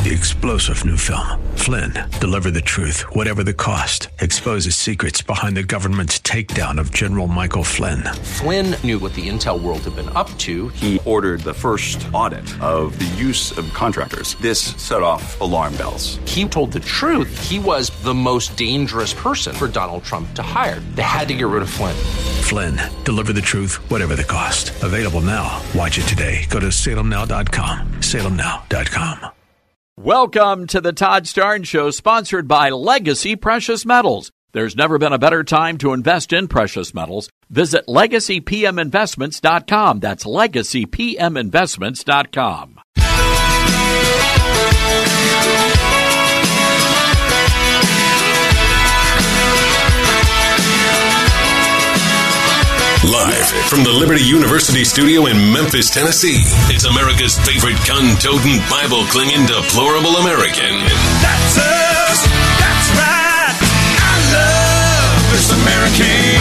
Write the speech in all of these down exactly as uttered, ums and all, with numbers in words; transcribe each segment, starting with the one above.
The explosive new film, Flynn, deliver the truth, whatever the cost. Exposes secrets behind the government's takedown of General Michael Flynn. Flynn knew what the intel world had been up to. He ordered the first audit of the use of contractors. This set off alarm bells. He told the truth. He was the most dangerous person for Donald Trump to hire. They had to get rid of Flynn. Flynn, deliver the truth, whatever the cost. Available now. Watch it today. Go to salem now dot com. salem now dot com. Welcome to the Todd Starnes Show, sponsored by Legacy Precious Metals. There's never been a better time to invest in precious metals. Visit legacy p m investments dot com. That's legacy p m investments dot com. Live from the Liberty University studio in Memphis, Tennessee, it's America's favorite gun-toting, Bible-clinging, deplorable American. That's us. That's right. I love this American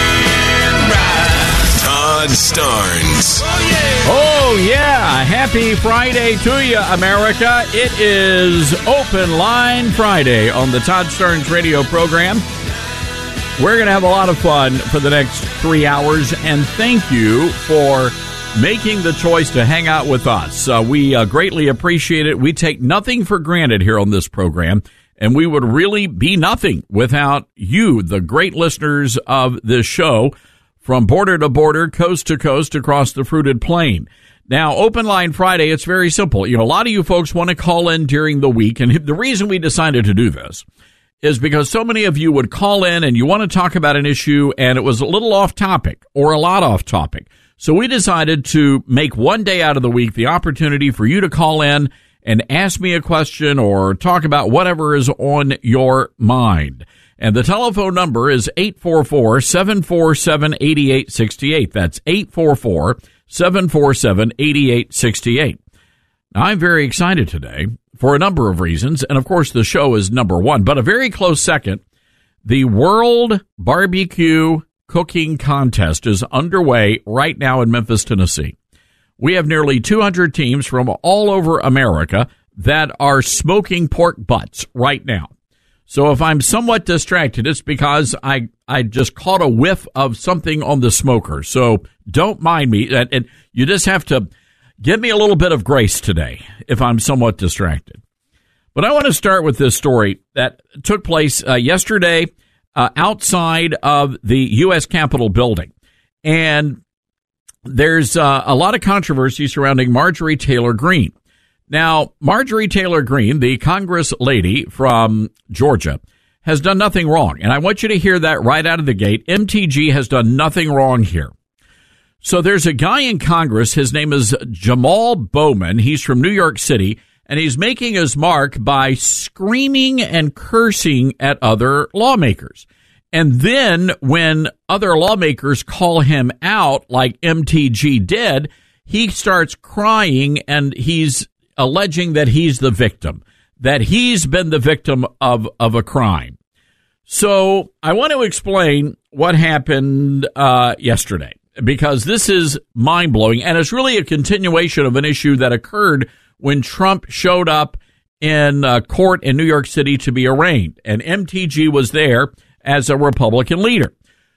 ride. Todd Starnes. Oh, yeah. Oh, yeah. Happy Friday to you, America. It is Open Line Friday on the Todd Starnes radio program. We're going to have a lot of fun for the next three hours, and thank you for making the choice to hang out with us. Uh, we uh, greatly appreciate it. We take nothing for granted here on this program, and we would really be nothing without you, the great listeners of this show, from border to border, coast to coast, across the fruited plain. Now, Open Line Friday, it's very simple. You know, a lot of you folks want to call in during the week, and the reason we decided to do this is because so many of you would call in and you want to talk about an issue and it was a little off topic or a lot off topic. So we decided to make one day out of the week the opportunity for you to call in and ask me a question or talk about whatever is on your mind. And the telephone number is eight four four, seven four seven, eight eight six eight. That's eight four four, seven four seven, eight eight six eight. Now, I'm very excited today for a number of reasons, and of course the show is number one, but a very close second. The World Barbecue Cooking Contest is underway right now in Memphis, Tennessee. We have nearly two hundred teams from all over America that are smoking pork butts right now. So if I'm somewhat distracted, it's because I, I just caught a whiff of something on the smoker. So don't mind me, and, and you just have to give me a little bit of grace today if I'm somewhat distracted. But I want to start with this story that took place uh, yesterday uh, outside of the U S Capitol building. And there's uh, a lot of controversy surrounding Marjorie Taylor Greene. Now, Marjorie Taylor Greene, the Congress lady from Georgia, has done nothing wrong. And I want you to hear that right out of the gate. M T G has done nothing wrong here. So there's a guy in Congress, his name is Jamal Bowman. He's from New York City, and he's making his mark by screaming and cursing at other lawmakers. And then when other lawmakers call him out, like M T G did, he starts crying, and he's alleging that he's the victim, that he's been the victim of, of a crime. So I want to explain what happened uh, yesterday, because this is mind-blowing, and it's really a continuation of an issue that occurred when Trump showed up in uh, court in New York City to be arraigned, and M T G was there as a Republican leader.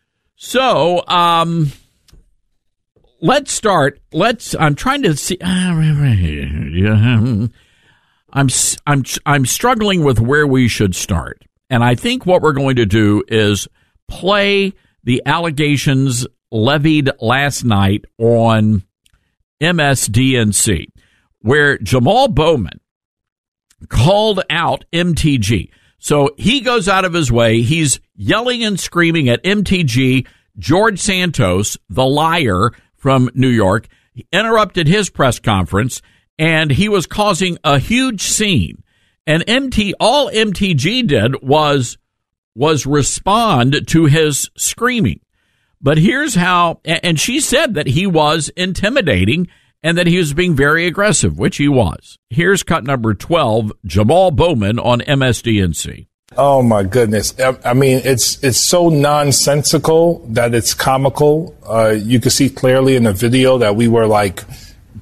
So um, let's start. Let's. I'm trying to see. I'm I'm I'm struggling with where we should start, and I think what we're going to do is play the allegations levied last night on M S D N C, where Jamal Bowman called out M T G. So he goes out of his way. He's yelling and screaming at M T G. George Santos, the liar from New York, interrupted his press conference, and he was causing a huge scene. And M T, all M T G did was was respond to his screaming. But here's how, and she said that he was intimidating and that he was being very aggressive, which he was. Here's cut number twelve, Jamal Bowman on M S D N C. Oh, my goodness. I mean, it's it's so nonsensical that it's comical. Uh, you can see clearly in the video that we were like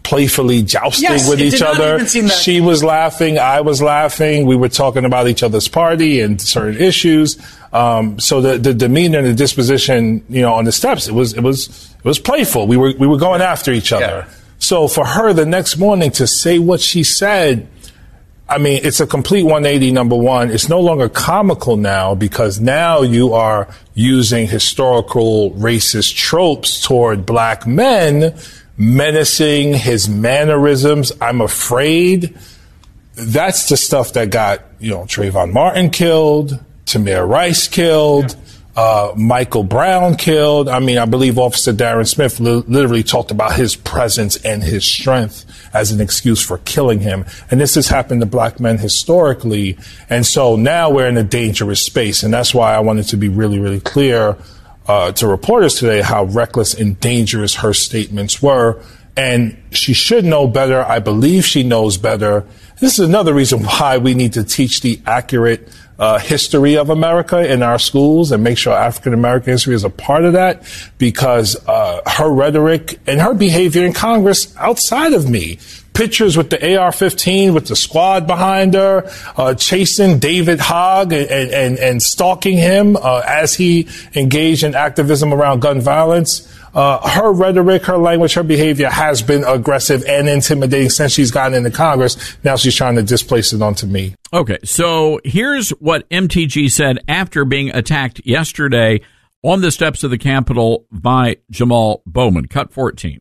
playfully jousting yes, with each other. She was laughing. I was laughing. We were talking about each other's party and certain issues. Um, so the, the demeanor and the disposition, you know, on the steps, it was, it was, it was playful. We were, we were going after each other. Yeah. So for her the next morning to say what she said, I mean, it's a complete one eighty, number one. It's no longer comical now because now you are using historical racist tropes toward black men, menacing his mannerisms. I'm afraid that's the stuff that got, you know, Trayvon Martin killed, Tamir Rice killed, uh, Michael Brown killed. I mean, I believe Officer Darren Smith li- literally talked about his presence and his strength as an excuse for killing him. And this has happened to black men historically. And so now we're in a dangerous space. And that's why I wanted to be really, really clear uh, to reporters today how reckless and dangerous her statements were. And she should know better. I believe she knows better. This is another reason why we need to teach the accurate uh, history of America in our schools and make sure African American history is a part of that, because uh, her rhetoric and her behavior in Congress outside of me, pictures with the A R fifteen with the squad behind her, uh, chasing David Hogg and, and, and stalking him uh, as he engaged in activism around gun violence. Uh, her rhetoric, her language, her behavior has been aggressive and intimidating since she's gotten into Congress. Now she's trying to displace it onto me. Okay, so here's what M T G said after being attacked yesterday on the steps of the Capitol by Jamal Bowman. Cut fourteen.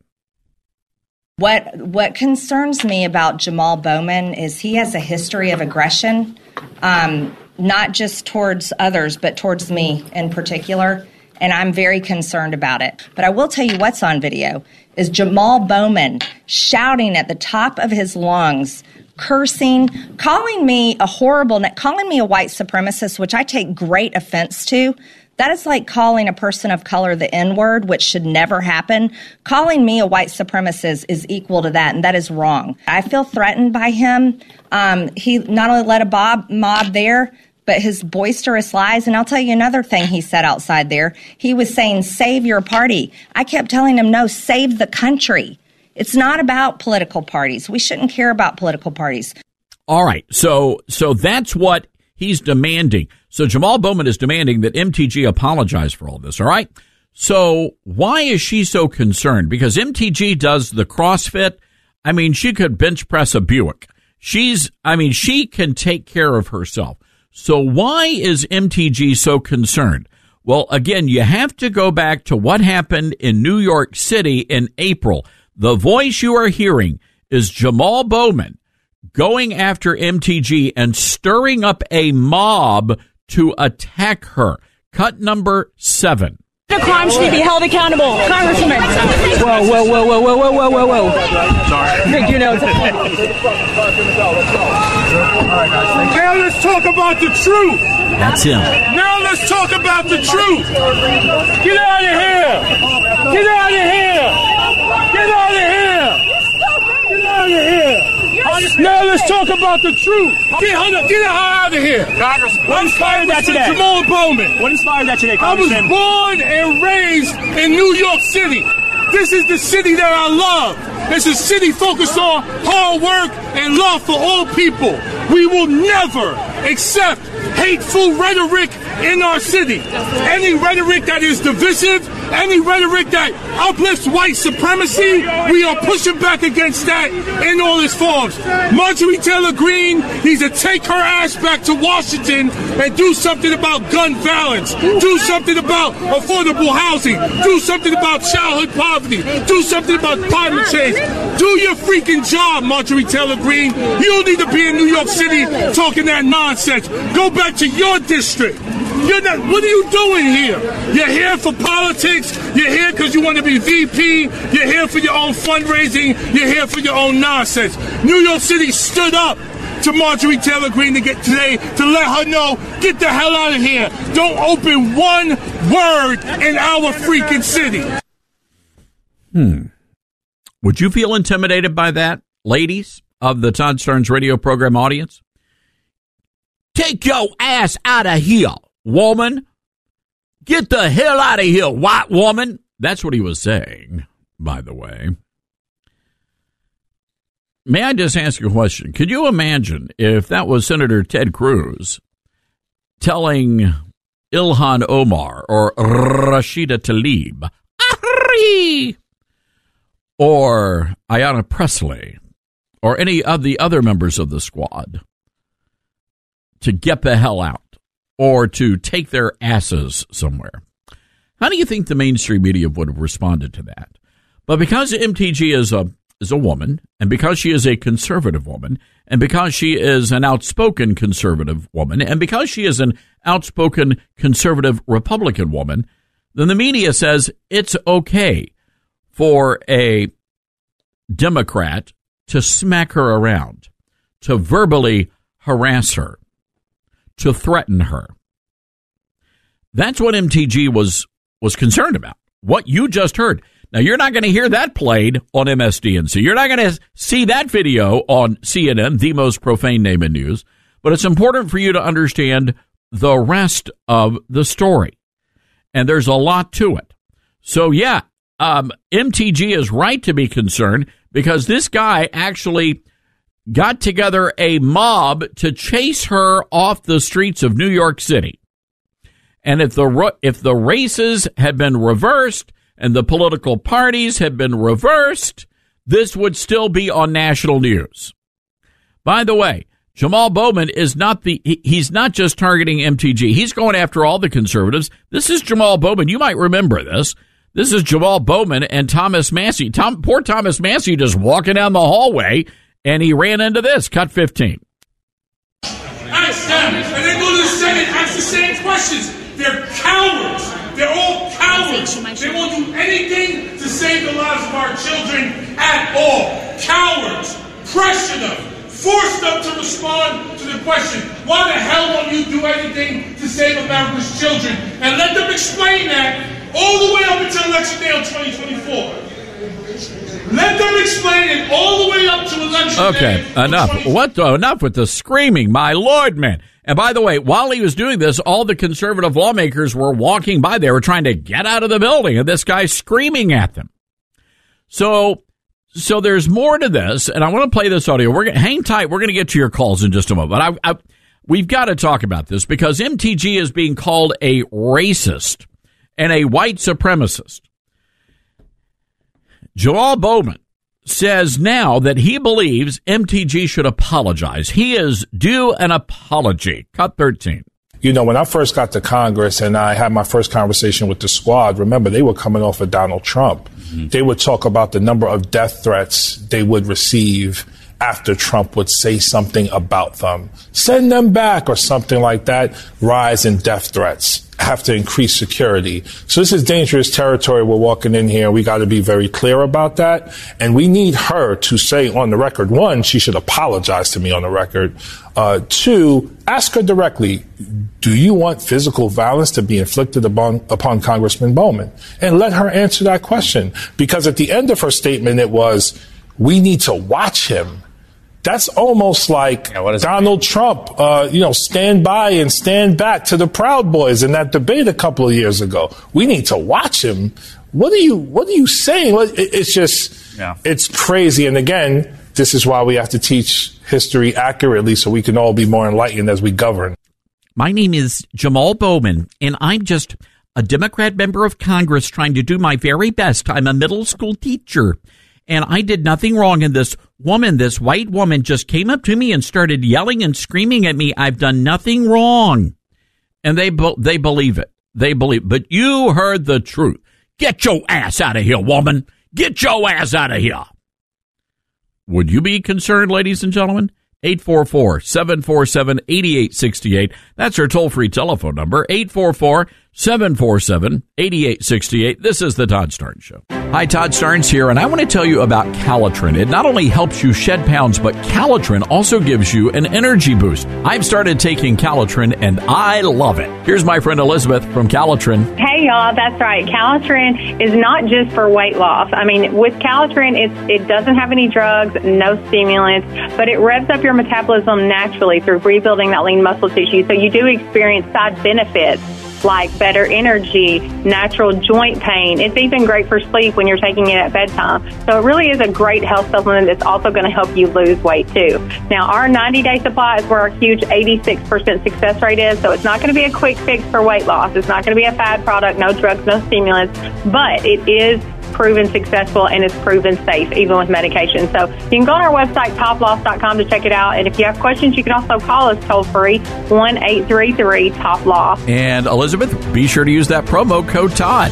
What what concerns me about Jamal Bowman is he has a history of aggression, um, not just towards others, but towards me in particular. And I'm very concerned about it. But I will tell you what's on video is Jamal Bowman shouting at the top of his lungs, cursing, calling me a horrible, calling me a white supremacist, which I take great offense to. That is like calling a person of color the N-word, which should never happen. Calling me a white supremacist is equal to that, and that is wrong. I feel threatened by him. Um, he not only led a mob, mob there, but his boisterous lies. And I'll tell you another thing he said outside there. He was saying, save your party. I kept telling him, no, save the country. It's not about political parties. We shouldn't care about political parties. All right. So so that's what he's demanding. So Jamal Bowman is demanding that M T G apologize for all this. All right. So why is she so concerned? Because M T G does the CrossFit. I mean, she could bench press a Buick. She's I mean, she can take care of herself. So why is M T G so concerned? Well, again, you have to go back to what happened in New York City in April. The voice you are hearing is Jamal Bowman going after M T G and stirring up a mob to attack her. Cut number seven. The crime should be held accountable, Congressman. Whoa, whoa, whoa, whoa, whoa, whoa, whoa, whoa, whoa. Sorry. You know. Now let's talk about the truth. That's him. Now let's talk about the truth. Get out of here. Get out of here. Get out of here. Get out of here. Now let's talk about the truth. Get her, get her out of here. Congressman. What inspired that today? Jamal Bowman. What inspired that today, Congressman? I was born and raised in New York City. This is the city that I love. It's a city focused on hard work and love for all people. We will never accept hateful rhetoric in our city. Any rhetoric that is divisive, any rhetoric that uplifts white supremacy, we are pushing back against that in all its forms. Marjorie Taylor Greene needs to take her ass back to Washington and do something about gun violence, do something about affordable housing, do something about childhood poverty, do something about climate change. Do your freaking job, Marjorie Taylor Greene. You don't need to be in New York City talking that nonsense. Go back to your district. You're not, what are you doing here? You're here for politics. You're here because you want to be V P. You're here for your own fundraising. You're here for your own nonsense. New York City stood up to Marjorie Taylor Greene to get today to let her know, get the hell out of here. Don't open one word in our freaking city. Hmm. Would you feel intimidated by that, ladies of the Todd Starnes radio program audience? Take your ass out of here, woman. Get the hell out of here, white woman. That's what he was saying, by the way. may I just ask you a question? Could you imagine if that was Senator Ted Cruz telling Ilhan Omar or Rashida Tlaib or Ayanna Pressley or any of the other members of the squad to get the hell out or to take their asses somewhere? How do you think the mainstream media would have responded to that? But because M T G is a is a woman, and because she is a conservative woman, and because she is an outspoken conservative woman, and because she is an outspoken conservative Republican woman, then the media says it's okay for a Democrat to smack her around, to verbally harass her, to threaten her. That's what M T G was was concerned about, what you just heard. Now, you're not going to hear that played on M S D N C. You're not going to see that video on C N N, the most profane name in news. But it's important for you to understand the rest of the story. And there's a lot to it. So, yeah, um, M T G is right to be concerned because this guy actually got together a mob to chase her off the streets of New York City. And if the if the races had been reversed and the political parties had been reversed, this would still be on national news. By the way, Jamal Bowman is not the, he, he's not just targeting M T G. He's going after all the conservatives. This is Jamal Bowman. You might remember this. This is Jamal Bowman and Thomas Massey. Tom, poor Thomas Massey just walking down the hallway, and he ran into this. Cut fifteen. Ask them, and then go to the Senate, ask the same questions. They're cowards. They're all cowards. They won't do anything to save the lives of our children at all. Cowards. Pressure them. Force them to respond to the question, why the hell won't you do anything to save America's children? And let them explain that all the way up until election day on twenty twenty-four. Let them explain it all the way up to election okay, day. Okay, enough. What? The, enough with the screaming, my Lord, man. And by the way, while he was doing this, all the conservative lawmakers were walking by. They were trying to get out of the building, and this guy's screaming at them. So, so there's more to this, and I want to play this audio. We're gonna, hang tight. We're going to get to your calls in just a moment. I, I, we've got to talk about this because M T G is being called a racist and a white supremacist. Jamal Bowman says now that he believes M T G should apologize. He is due an apology. Cut thirteen. You know, when I first got to Congress and I had my first conversation with the squad, remember, they were coming off of Donald Trump. Mm-hmm. They would talk about the number of death threats they would receive after Trump would say something about them. Send them back or something like that. Rise in death threats. Have to increase security. So this is dangerous territory we're walking in here. We got to be very clear about that. And we need her to say on the record, one, she should apologize to me on the record. Uh, two, ask her directly, do you want physical violence to be inflicted upon, upon Congressman Bowman? And let her answer that question. Because at the end of her statement, it was, we need to watch him. That's almost like yeah, Donald Trump, uh, you know, stand by and stand back to the Proud Boys in that debate a couple of years ago. We need to watch him. What are you, what are you saying? It's just, yeah. It's crazy. And again, this is why we have to teach history accurately so we can all be more enlightened as we govern. My name is Jamal Bowman, and I'm just a Democrat member of Congress trying to do my very best. I'm a middle school teacher. And I did nothing wrong. And this woman, this white woman, just came up to me and started yelling and screaming at me. I've done nothing wrong. And they they believe it. They believe. But you heard the truth. Get your ass out of here, woman. Get your ass out of here. Would you be concerned, ladies and gentlemen? eight four four, seven four seven, eight eight six eight. That's our toll-free telephone number, eight four four, seven four seven, eight eight six eight. This is the Todd Starnes Show. Hi, Todd Starnes here, and I want to tell you about Calitrin. It not only helps you shed pounds, but Calitrin also gives you an energy boost. I've started taking Calitrin, and I love it. Here's my friend Elizabeth from Calitrin. Hey, y'all, that's right. Calitrin is not just for weight loss. I mean, with Calitrin, it's, it doesn't have any drugs, no stimulants, but it revs up your metabolism naturally through rebuilding that lean muscle tissue, so you do experience side benefits like better energy, natural joint pain. It's even great for sleep when you're taking it at bedtime. So it really is a great health supplement that's also going to help you lose weight too. Now, our ninety-day supply is where our huge eighty-six percent success rate is, so it's not going to be a quick fix for weight loss. It's not going to be a fad product, no drugs, no stimulants, but it is proven successful and it's proven safe, even with medication. So you can go on our website, top loss dot com, to check it out. And if you have questions, you can also call us toll free, one eight three three top loss. And Elizabeth, be sure to use that promo code Todd.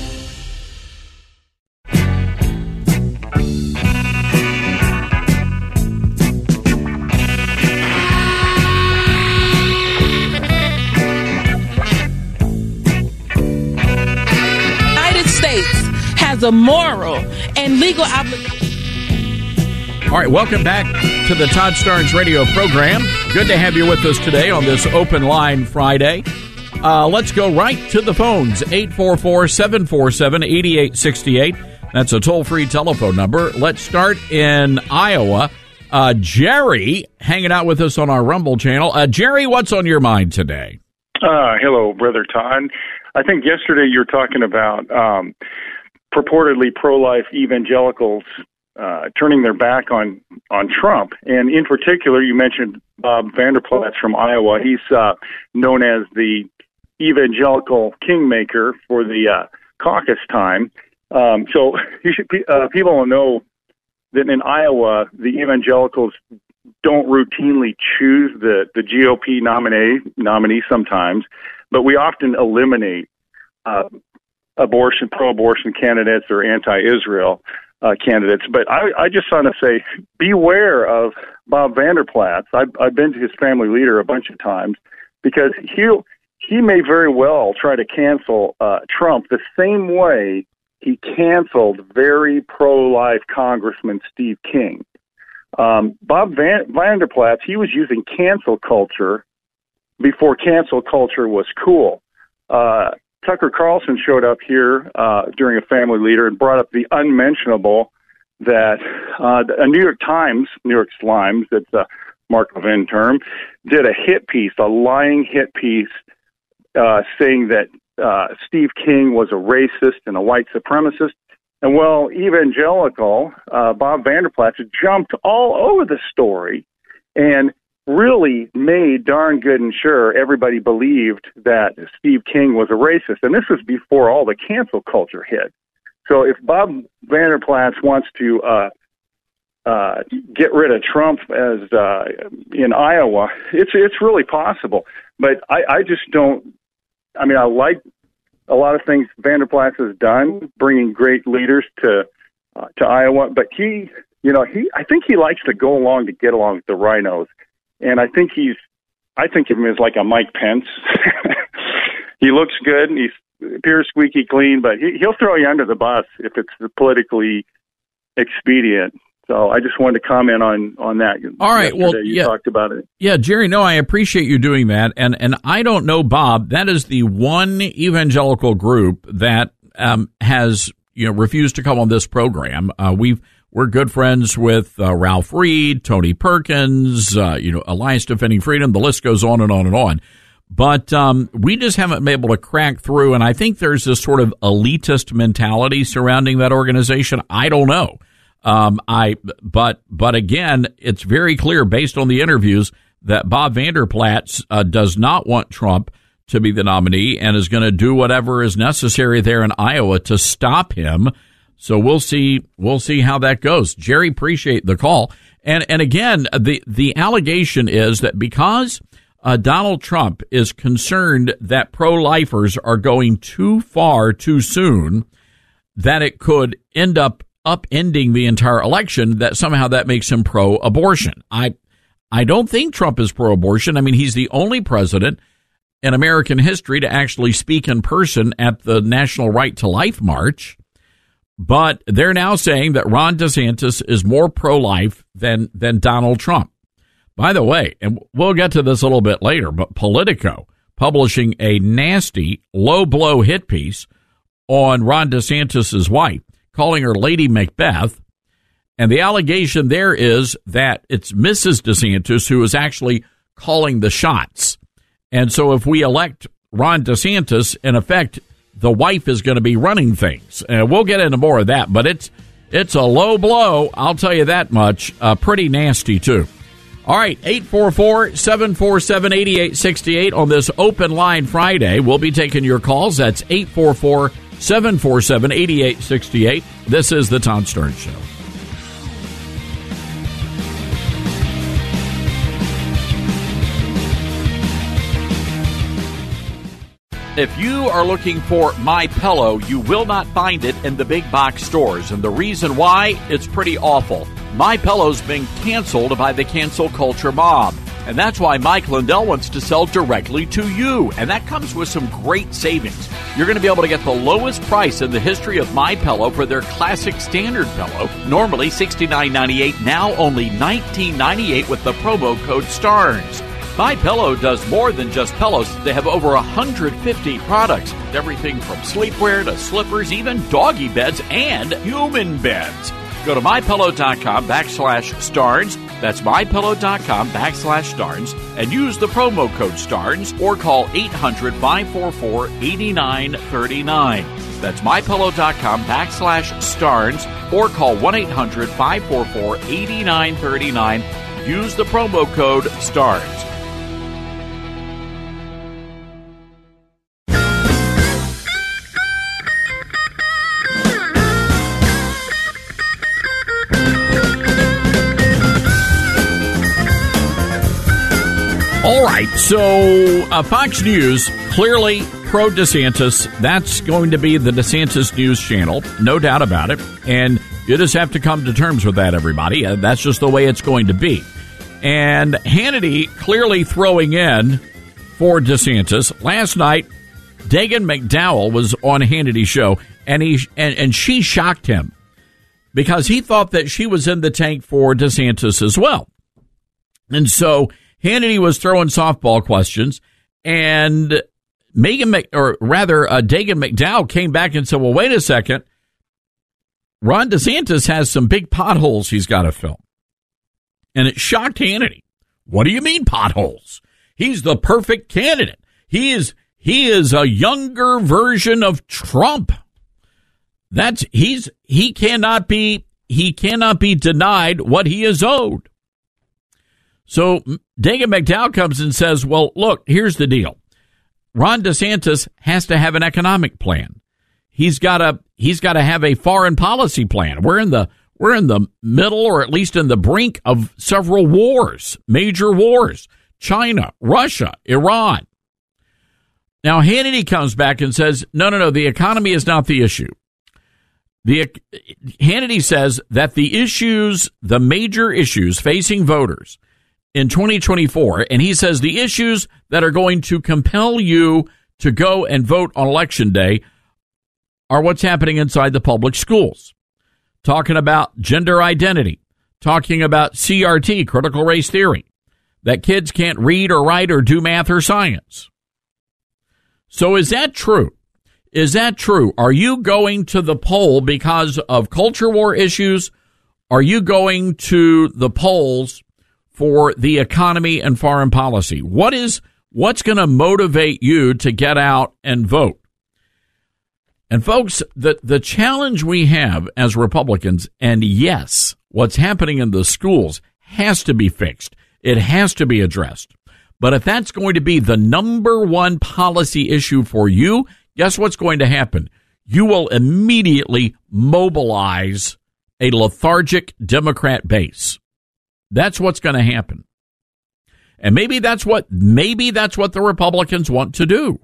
United States has a moral and legal obligation. All right, welcome back to the Todd Starnes radio program. Good to have you with us today on this Open Line Friday. Uh, let's go right to the phones, eight four four, seven four seven, eight eight six eight. That's a toll-free telephone number. Let's start in Iowa. Uh, Jerry hanging out with us on our Rumble channel. Uh, Jerry, what's on your mind today? Uh, hello, Brother Todd. I think yesterday you were talking about um, purportedly pro-life evangelicals uh, turning their back on, on Trump. And in particular, you mentioned Bob Vander Plaats from Iowa. He's uh, known as the evangelical kingmaker for the uh, caucus time. Um, so you should, uh, people will know that in Iowa, the evangelicals don't routinely choose the, the G O P nominee, nominee sometimes, but we often eliminate uh, abortion, pro-abortion candidates or anti-Israel uh, candidates. But I, I just want to say, beware of Bob Vander Plaats. I've, I've been to his family leader a bunch of times because he'll, he may very well try to cancel uh, Trump the same way he canceled very pro-life Congressman Steve King. Um, Bob Van, Vander Plaats, he was using cancel culture before cancel culture was cool. Uh, Tucker Carlson showed up here uh, during a family leader and brought up the unmentionable that uh, a New York Times, New York Slimes, that's a Mark Levin term, did a hit piece, a lying hit piece, uh, saying that uh, Steve King was a racist and a white supremacist. And well, evangelical uh, Bob Vander Plaats jumped all over the story and really made darn good and sure everybody believed that Steve King was a racist. And this was before all the cancel culture hit. So if Bob Vander Plaats wants to uh, uh, get rid of Trump as uh, in Iowa, it's it's really possible. But I, I just don't. I mean, I like a lot of things Vander Plaats has done, bringing great leaders to uh, to Iowa. But he, you know, he I think he likes to go along to get along with the rhinos, and I think he's I think of him as like a Mike Pence. He looks good and he appears squeaky clean, but he, he'll throw you under the bus if it's politically expedient. So I just wanted to comment on, on that. All right. Well, you yeah, talked about it. Yeah, Jerry, no, I appreciate you doing that. And, and I don't know, Bob, that is the one evangelical group that um, has, you know, refused to come on this program. Uh, we've, we're good friends with uh, Ralph Reed, Tony Perkins, uh, you know, Alliance Defending Freedom. The list goes on and on and on. But um, we just haven't been able to crack through. And I think there's this sort of elitist mentality surrounding that organization. I don't know. Um, I, but, but again, it's very clear based on the interviews that Bob Vander Plaats uh, does not want Trump to be the nominee and is going to do whatever is necessary there in Iowa to stop him. So we'll see, we'll see how that goes. Jerry, appreciate the call. And, and again, the, the allegation is that because uh, Donald Trump is concerned that pro-lifers are going too far too soon, that it could end up upending the entire election, that somehow that makes him pro-abortion. I I don't think Trump is pro-abortion. I mean, he's the only president in American history to actually speak in person at the National Right to Life March. But they're now saying that Ron DeSantis is more pro-life than than Donald Trump. By the way, and we'll get to this a little bit later, but Politico publishing a nasty low-blow hit piece on Ron DeSantis' wife, calling her Lady Macbeth. And the allegation there is that it's Missus DeSantis who is actually calling the shots. And so if we elect Ron DeSantis, in effect, the wife is going to be running things. Uh, we'll get into more of that, but it's it's a low blow, I'll tell you that much. Uh, pretty nasty, too. All right, eight four four, seven four seven, eight eight six eight on this Open Line Friday. We'll be taking your calls. That's eight four four, seven four seven, eight eight six eight. This is the Todd Stern Show. If you are looking for MyPillow, you will not find it in the big box stores. And the reason why, it's pretty awful. MyPillow's been canceled by the cancel culture mob. And that's why Mike Lindell wants to sell directly to you. And that comes with some great savings. You're going to be able to get the lowest price in the history of MyPillow for their classic standard pillow. Normally sixty-nine ninety-eight, now only nineteen ninety-eight with the promo code STARNS. MyPillow does more than just pillows. They have over one hundred fifty products. Everything from sleepwear to slippers, even doggy beds and human beds. Go to MyPillow.com backslash STARNS. That's MyPillow.com backslash STARNS. And use the promo code STARNS or call eight hundred, five four four, eight nine three nine. That's MyPillow.com backslash STARNS or call one eight hundred, five four four, eight nine three nine. Use the promo code STARNS. All right, so uh, Fox News, clearly pro DeSantis. That's going to be the DeSantis News channel, no doubt about it. And you just have to come to terms with that, everybody. Uh, that's just the way it's going to be. And Hannity clearly throwing in for DeSantis. Last night, Dagen McDowell was on Hannity's show, and he and, and she shocked him because he thought that she was in the tank for DeSantis as well. And so Hannity was throwing softball questions, and Megan, Mc, or rather, uh, Dagen McDowell came back and said, well, wait a second. Ron DeSantis has some big potholes he's got to fill. And it shocked Hannity. What do you mean potholes? He's the perfect candidate. He is, he is a younger version of Trump. That's, he's, he cannot be, he cannot be denied what he is owed. So Dagen McDowell comes and says, well, look, here's the deal. Ron DeSantis has to have an economic plan. He's got to he's got to have a foreign policy plan. We're in the we're in the middle, or at least in the brink of several wars, major wars. China, Russia, Iran. Now Hannity comes back and says, no, no, no, the economy is not the issue. The Hannity says that the issues, the major issues facing voters in twenty twenty-four, and he says the issues that are going to compel you to go and vote on Election Day are what's happening inside the public schools. Talking about gender identity, talking about C R T, critical race theory, that kids can't read or write or do math or science. So is that true? Is that true? Are you going to the poll because of culture war issues? Are you going to the polls for the economy and foreign policy? What is, what's going to motivate you to get out and vote? And folks, the, the challenge we have as Republicans, and yes, what's happening in the schools has to be fixed. It has to be addressed. But if that's going to be the number one policy issue for you, guess what's going to happen? You will immediately mobilize a lethargic Democrat base. That's what's going to happen. And maybe that's what maybe that's what the Republicans want to do.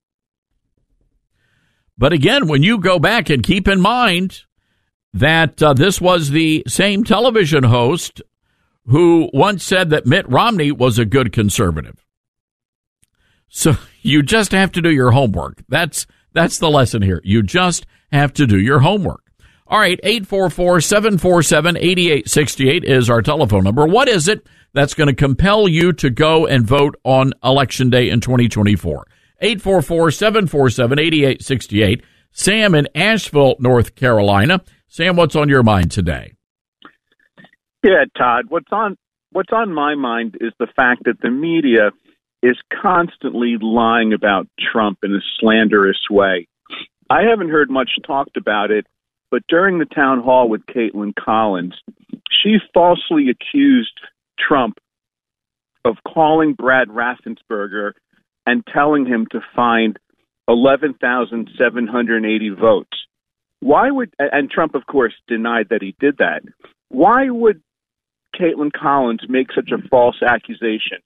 But again, when you go back and keep in mind that uh, this was the same television host who once said that Mitt Romney was a good conservative. So you just have to do your homework. That's that's the lesson here. You just have to do your homework. All right, eight four four, seven four seven, eight eight six eight is our telephone number. What is it that's going to compel you to go and vote on Election Day in twenty twenty-four? eight four four, seven four seven, eight eight six eight. Sam in Asheville, North Carolina. Sam, what's on your mind today? Yeah, Todd, what's on what's on my mind is the fact that the media is constantly lying about Trump in a slanderous way. I haven't heard much talked about it, but during the town hall with Caitlin Collins, she falsely accused Trump of calling Brad Raffensperger and telling him to find eleven thousand seven hundred eighty votes. Why would, and Trump, of course, denied that he did that. Why would Caitlin Collins make such a false accusation?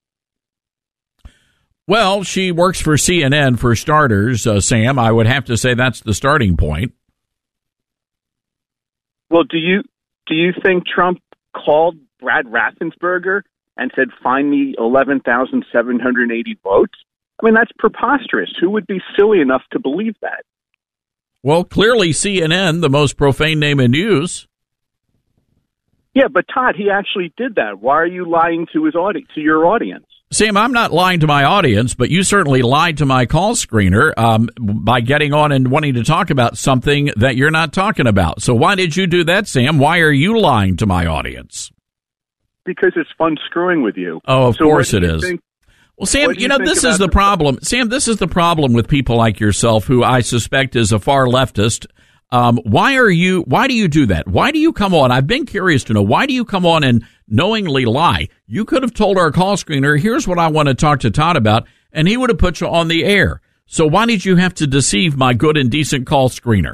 Well, she works for C N N for starters, uh, Sam. I would have to say that's the starting point. Well, do you do you think Trump called Brad Raffensperger and said, find me eleven thousand seven hundred eighty votes? I mean, that's preposterous. Who would be silly enough to believe that? Well, clearly C N N, the most profane name in news. Yeah, but Todd, he actually did that. Why are you lying to his audi- to your audience? Sam, I'm not lying to my audience, but you certainly lied to my call screener um, by getting on and wanting to talk about something that you're not talking about. So why did you do that, Sam? Why are you lying to my audience? Because it's fun screwing with you. Oh, of so course it is. Think, well, Sam, you, you know, this is the the problem. Sam, this is the problem with people like yourself, who I suspect is a far leftist. Um, why are you, why do you do that? Why do you come on? I've been curious to know, why do you come on and knowingly lie? You could have told our call screener, here's what I want to talk to Todd about, and he would have put you on the air. So why did you have to deceive my good and decent call screener?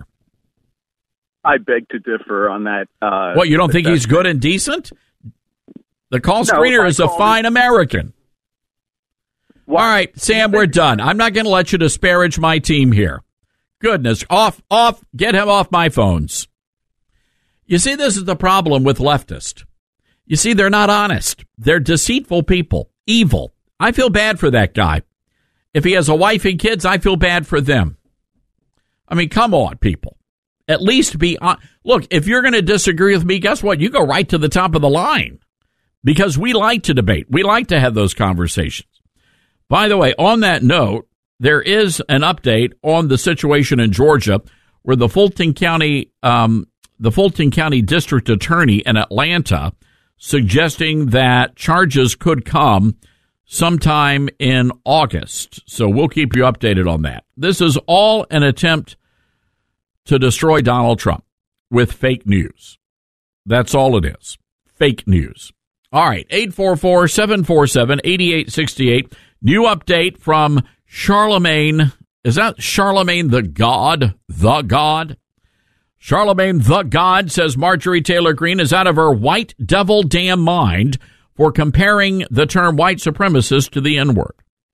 I beg to differ on that. Uh, what, you don't think he's good and decent? The call no, screener is a fine him. American. What? All right, Sam, we're done. I'm not going to let you disparage my team here. Goodness, off, off, get him off my phones. You see, this is the problem with leftists. You see, they're not honest. They're deceitful people, evil. I feel bad for that guy. If he has a wife and kids, I feel bad for them. I mean, come on, people. At least be on. Look, if you're going to disagree with me, guess what? You go right to the top of the line, because we like to debate. We like to have those conversations. By the way, on that note, there is an update on the situation in Georgia, where the Fulton County, um, the Fulton County District Attorney in Atlanta, suggesting that charges could come sometime in August. So we'll keep you updated on that. This is all an attempt to destroy Donald Trump with fake news. That's all it is. Fake news. All right. eight four four, seven four seven, eight eight six eight. New update from Charlemagne. Is that Charlemagne the God? The God? Charlemagne the God says Marjorie Taylor Greene is out of her white devil damn mind for comparing the term white supremacist to the N-word.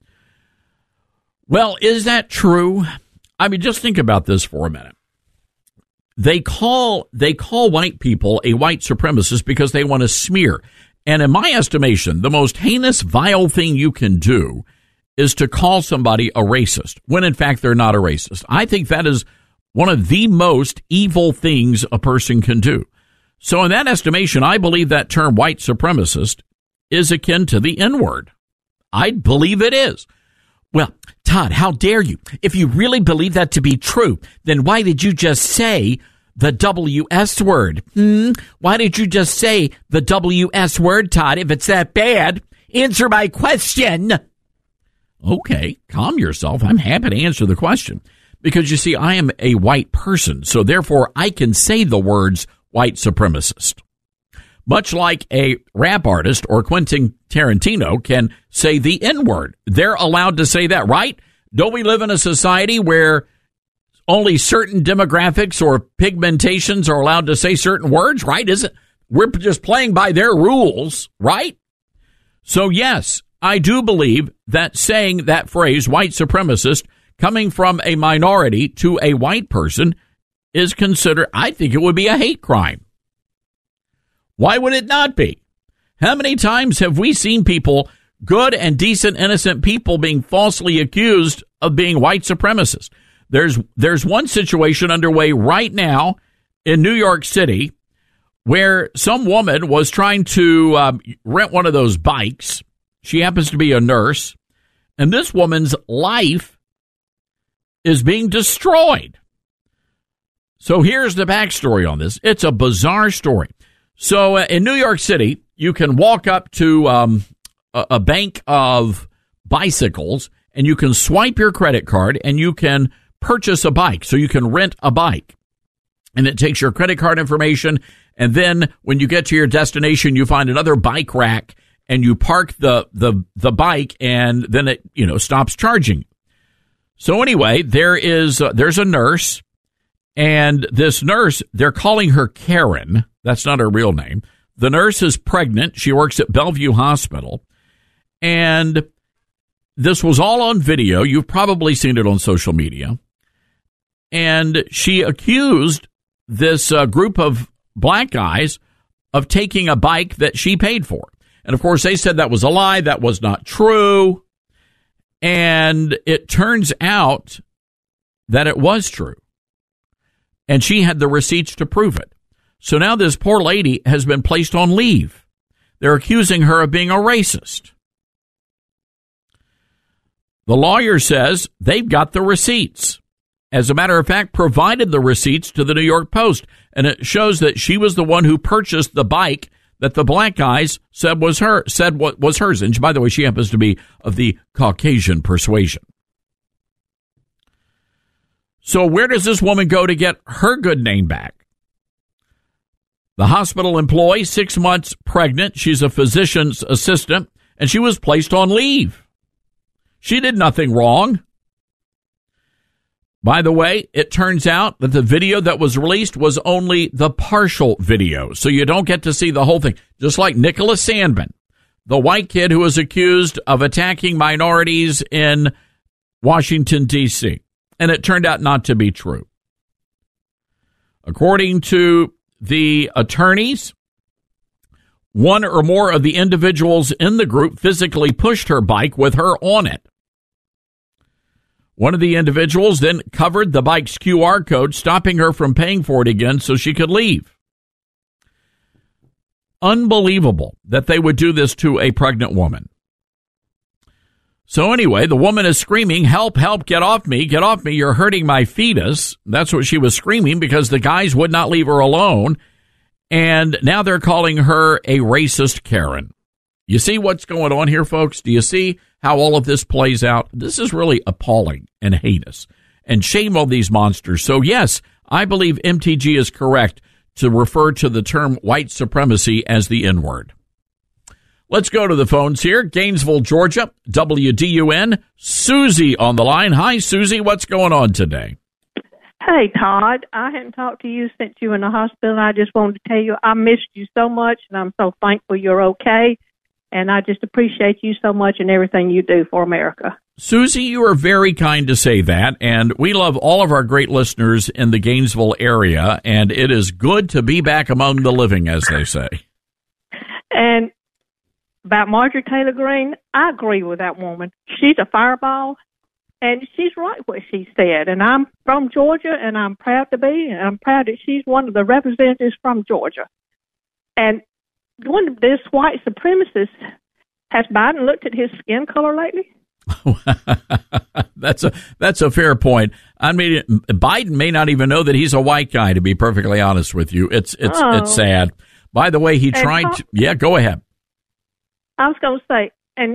Well, is that true? I mean, just think about this for a minute. They call they call white people a white supremacist because they want to smear. And in my estimation, the most heinous, vile thing you can do is to call somebody a racist, when in fact they're not a racist. I think that is one of the most evil things a person can do. So in that estimation, I believe that term white supremacist is akin to the N-word. I believe it is. Well, Todd, how dare you? If you really believe that to be true, then why did you just say the W S word? Hmm? Why did you just say the W S word, Todd, if it's that bad? Answer my question. Okay, calm yourself. I'm happy to answer the question. Because, you see, I am a white person, so therefore I can say the words white supremacist. Much like a rap artist or Quentin Tarantino can say the N-word. They're allowed to say that, right? Don't we live in a society where only certain demographics or pigmentations are allowed to say certain words, right? Isn't we're just playing by their rules, right? So, yes, I do believe that saying that phrase, white supremacist, coming from a minority to a white person is considered, I think it would be a hate crime. Why would it not be? How many times have we seen people, good and decent, innocent people, being falsely accused of being white supremacists? There's there's one situation underway right now in New York City where some woman was trying to um, rent one of those bikes. She happens to be a nurse, and this woman's life is being destroyed. So here's the backstory on this. It's a bizarre story. So uh, in New York City, you can walk up to um, a, a bank of bicycles, and you can swipe your credit card and you can purchase a bike. So you can rent a bike, and it takes your credit card information. And then when you get to your destination, you find another bike rack and you park the, the, the bike, and then it, you know, stops charging. So anyway, there is, uh, there's a nurse, and this nurse, they're calling her Karen. That's not her real name. The nurse is pregnant. She works at Bellevue Hospital, and this was all on video. You've probably seen it on social media. And she accused this uh, group of black guys of taking a bike that she paid for. And, of course, they said that was a lie. That was not true. And it turns out that it was true. And she had the receipts to prove it. So now this poor lady has been placed on leave. They're accusing her of being a racist. The lawyer says they've got the receipts. As a matter of fact, provided the receipts to the New York Post. And it shows that she was the one who purchased the bike that the black guys said was her, said what was hers. And by the way, she happens to be of the Caucasian persuasion. So where does this woman go to get her good name back? The hospital employee, six months pregnant. She's a physician's assistant, and she was placed on leave. She did nothing wrong. By the way, it turns out that the video that was released was only the partial video, so you don't get to see the whole thing. Just like Nicholas Sandmann, the white kid who was accused of attacking minorities in Washington, D C, and it turned out not to be true. According to the attorneys, one or more of the individuals in the group physically pushed her bike with her on it. One of the individuals then covered the bike's Q R code, stopping her from paying for it again so she could leave. Unbelievable that they would do this to a pregnant woman. So anyway, the woman is screaming, help, help, get off me, get off me, you're hurting my fetus. That's what she was screaming because the guys would not leave her alone. And now they're calling her a racist Karen. You see what's going on here, folks? Do you see how all of this plays out? This is really appalling and heinous. And shame on these monsters. So, yes, I believe M T G is correct to refer to the term white supremacy as the N-word. Let's go to the phones here. Gainesville, Georgia, W D U N. Susie on the line. Hi, Susie. What's going on today? Hey, Todd. I hadn't talked to you since you were in the hospital. I just wanted to tell you I missed you so much, and I'm so thankful you're okay. And I just appreciate you so much and everything you do for America. Susie, you are very kind to say that, and we love all of our great listeners in the Gainesville area, and it is good to be back among the living, as they say. And about Marjorie Taylor Greene, I agree with that woman. She's a fireball, and she's right what she said. And I'm from Georgia, and I'm proud to be, and I'm proud that she's one of the representatives from Georgia. And one of this white supremacist, has Biden looked at his skin color lately? that's a that's a fair point. I mean, Biden may not even know that he's a white guy. To be perfectly honest with you, it's it's oh. it's sad. By the way, he and tried. How, to, yeah, go ahead. I was going to say, and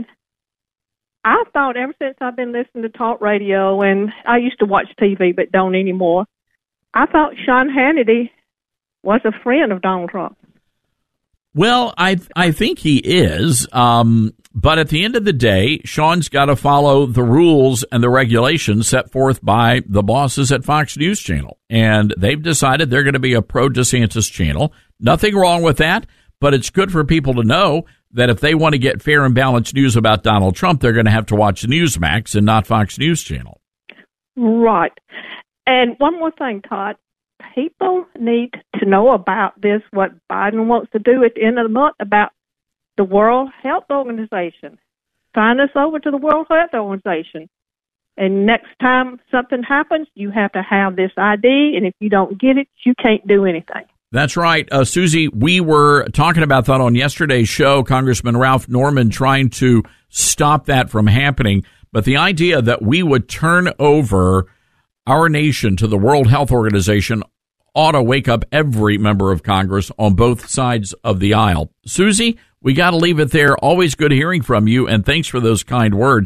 I thought ever since I've been listening to talk radio, and I used to watch T V, but don't anymore. I thought Sean Hannity was a friend of Donald Trump. Well, I I think he is, um, but at the end of the day, Sean's got to follow the rules and the regulations set forth by the bosses at Fox News Channel, and they've decided they're going to be a pro-DeSantis channel. Nothing wrong with that, but it's good for people to know that if they want to get fair and balanced news about Donald Trump, they're going to have to watch Newsmax and not Fox News Channel. Right. And one more thing, Todd. People need to know about this, what Biden wants to do at the end of the month about the World Health Organization. Sign us over to the World Health Organization. And next time something happens, you have to have this I D, and if you don't get it, you can't do anything. That's right. Uh, Susie, we were talking about that on yesterday's show, Congressman Ralph Norman trying to stop that from happening. But the idea that we would turn over our nation to the World Health Organization ought to wake up every member of Congress on both sides of the aisle. Susie, we got to leave it there. Always good hearing from you, and thanks for those kind words.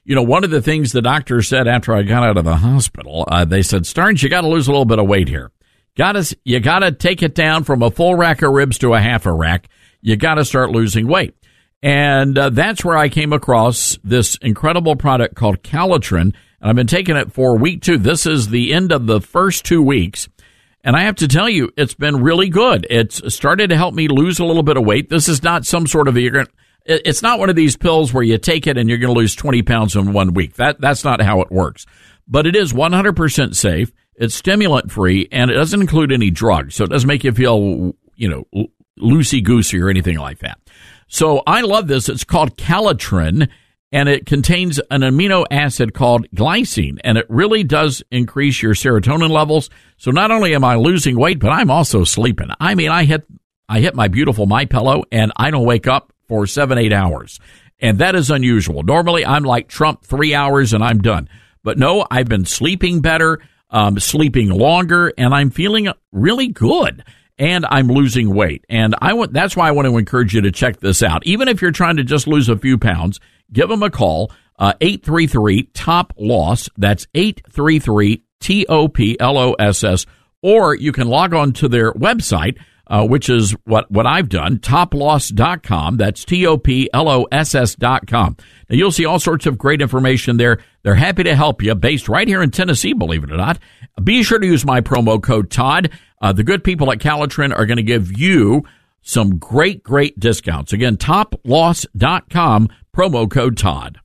you know, one of the things the doctor said after I got out of the hospital, uh, they said, Starnes, you got to lose a little bit of weight here. Got to, you got to take it down from a full rack of ribs to a half a rack. You got to start losing weight. And uh, that's where I came across this incredible product called Calitrin. And I've been taking it for week two. This is the end of the first two weeks. And I have to tell you, it's been really good. It's started to help me lose a little bit of weight. This is not some sort of, it's not one of these pills where you take it and you're going to lose twenty pounds in one week. That That's not how it works. But it is one hundred percent safe. It's stimulant free, and it doesn't include any drugs. So it doesn't make you feel, you know, loosey-goosey or anything like that. So I love this. It's called Calitrin, and it contains an amino acid called glycine, and it really does increase your serotonin levels. So not only am I losing weight, but I'm also sleeping. I mean, I hit I hit my beautiful MyPillow, and I don't wake up for seven, eight hours. And that is unusual. Normally, I'm like Trump, three hours, and I'm done. But no, I've been sleeping better, um, sleeping longer, and I'm feeling really good. And I'm losing weight. And I want, that's why I want to encourage you to check this out. Even if you're trying to just lose a few pounds, give them a call, uh, eight three three, T O P, L O S. That's eight three three, T O P L O S S. Or you can log on to their website, uh, which is what, what I've done, top loss dot com. That's T O P L O S S dot com. Now, you'll see all sorts of great information there. They're happy to help you, based right here in Tennessee, believe it or not. Be sure to use my promo code Todd. Uh, the good people at Calitrin are going to give you some great, great discounts. Again, top loss dot com, promo code Todd.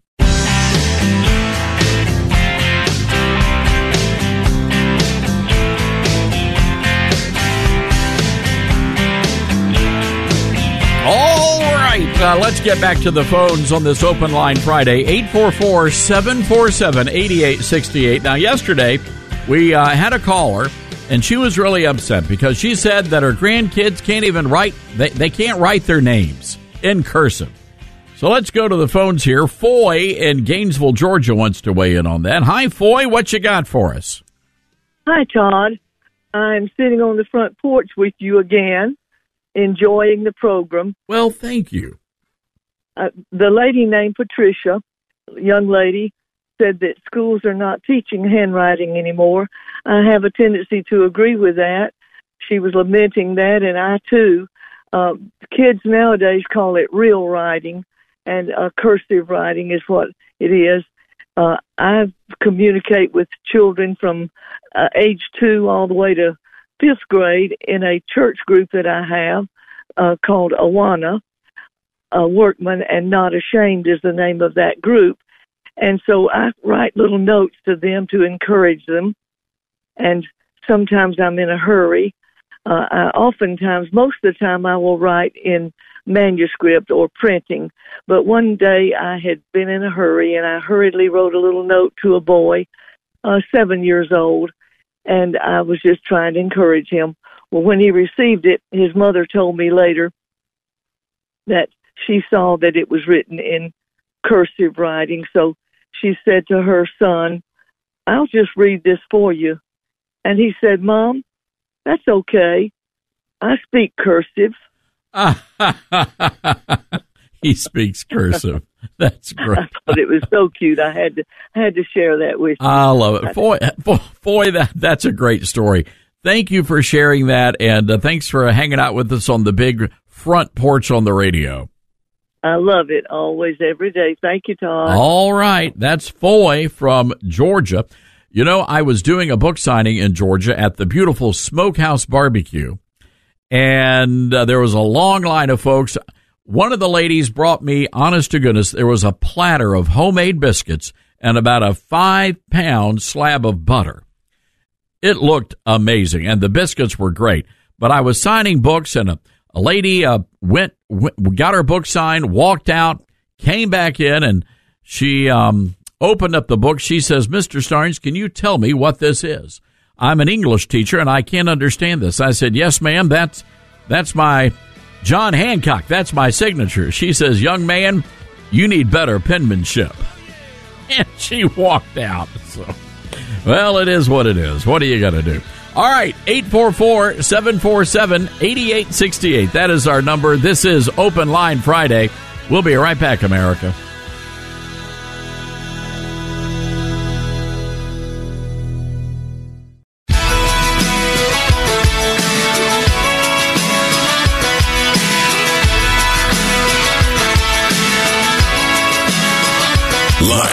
All right, uh, let's get back to the phones on this Open Line Friday, eight four four, seven four seven, eight eight six eight. Now, yesterday, we uh, had a caller, and she was really upset because she said that her grandkids can't even write, they, they can't write their names in cursive. So let's go to the phones here. Foy in Gainesville, Georgia wants to weigh in on that. Hi, Foy. What you got for us? Hi, Todd. I'm sitting on the front porch with you again, enjoying the program. Well, thank you. Uh, the lady named Patricia, young lady, said that schools are not teaching handwriting anymore. I have a tendency to agree with that. She was lamenting that, and I too. Uh, kids nowadays call it real writing, and uh, cursive writing is what it is. Uh, I communicate with children from uh, age two all the way to fifth grade in a church group that I have uh, called Awana. Uh, Workman and Not Ashamed is the name of that group. And so I write little notes to them to encourage them. And sometimes I'm in a hurry. Uh, I oftentimes, most of the time, I will write in manuscript or printing. But one day I had been in a hurry, and I hurriedly wrote a little note to a boy, uh, seven years old, and I was just trying to encourage him. Well, when he received it, his mother told me later that she saw that it was written in cursive writing. So she said to her son, I'll just read this for you. And he said, Mom, that's okay. I speak cursive. He speaks cursive. That's great. I thought it was so cute. I had to I had to share that with you. I love it. Boy, boy that, that's a great story. Thank you for sharing that, and uh, thanks for hanging out with us on the big front porch on the radio. I love it. Always, every day. Thank you, Todd. All right. That's Foy from Georgia. You know, I was doing a book signing in Georgia at the beautiful Smokehouse Barbecue, and uh, there was a long line of folks. One of the ladies brought me, honest to goodness, there was a platter of homemade biscuits and about a five-pound slab of butter. It looked amazing, and the biscuits were great. But I was signing books, and a, a lady uh, went, went, got her book signed, walked out, came back in, and she um, opened up the book. She says, Mister Starnes, can you tell me what this is? I'm an English teacher, and I can't understand this. I said, yes, ma'am, that's that's my John Hancock. That's my signature. She says, young man, you need better penmanship. And she walked out. So, well, it is what it is. What are you going to do? All right, eight four four, seven four seven, eight eight six eight. That is our number. This is Open Line Friday. We'll be right back, America.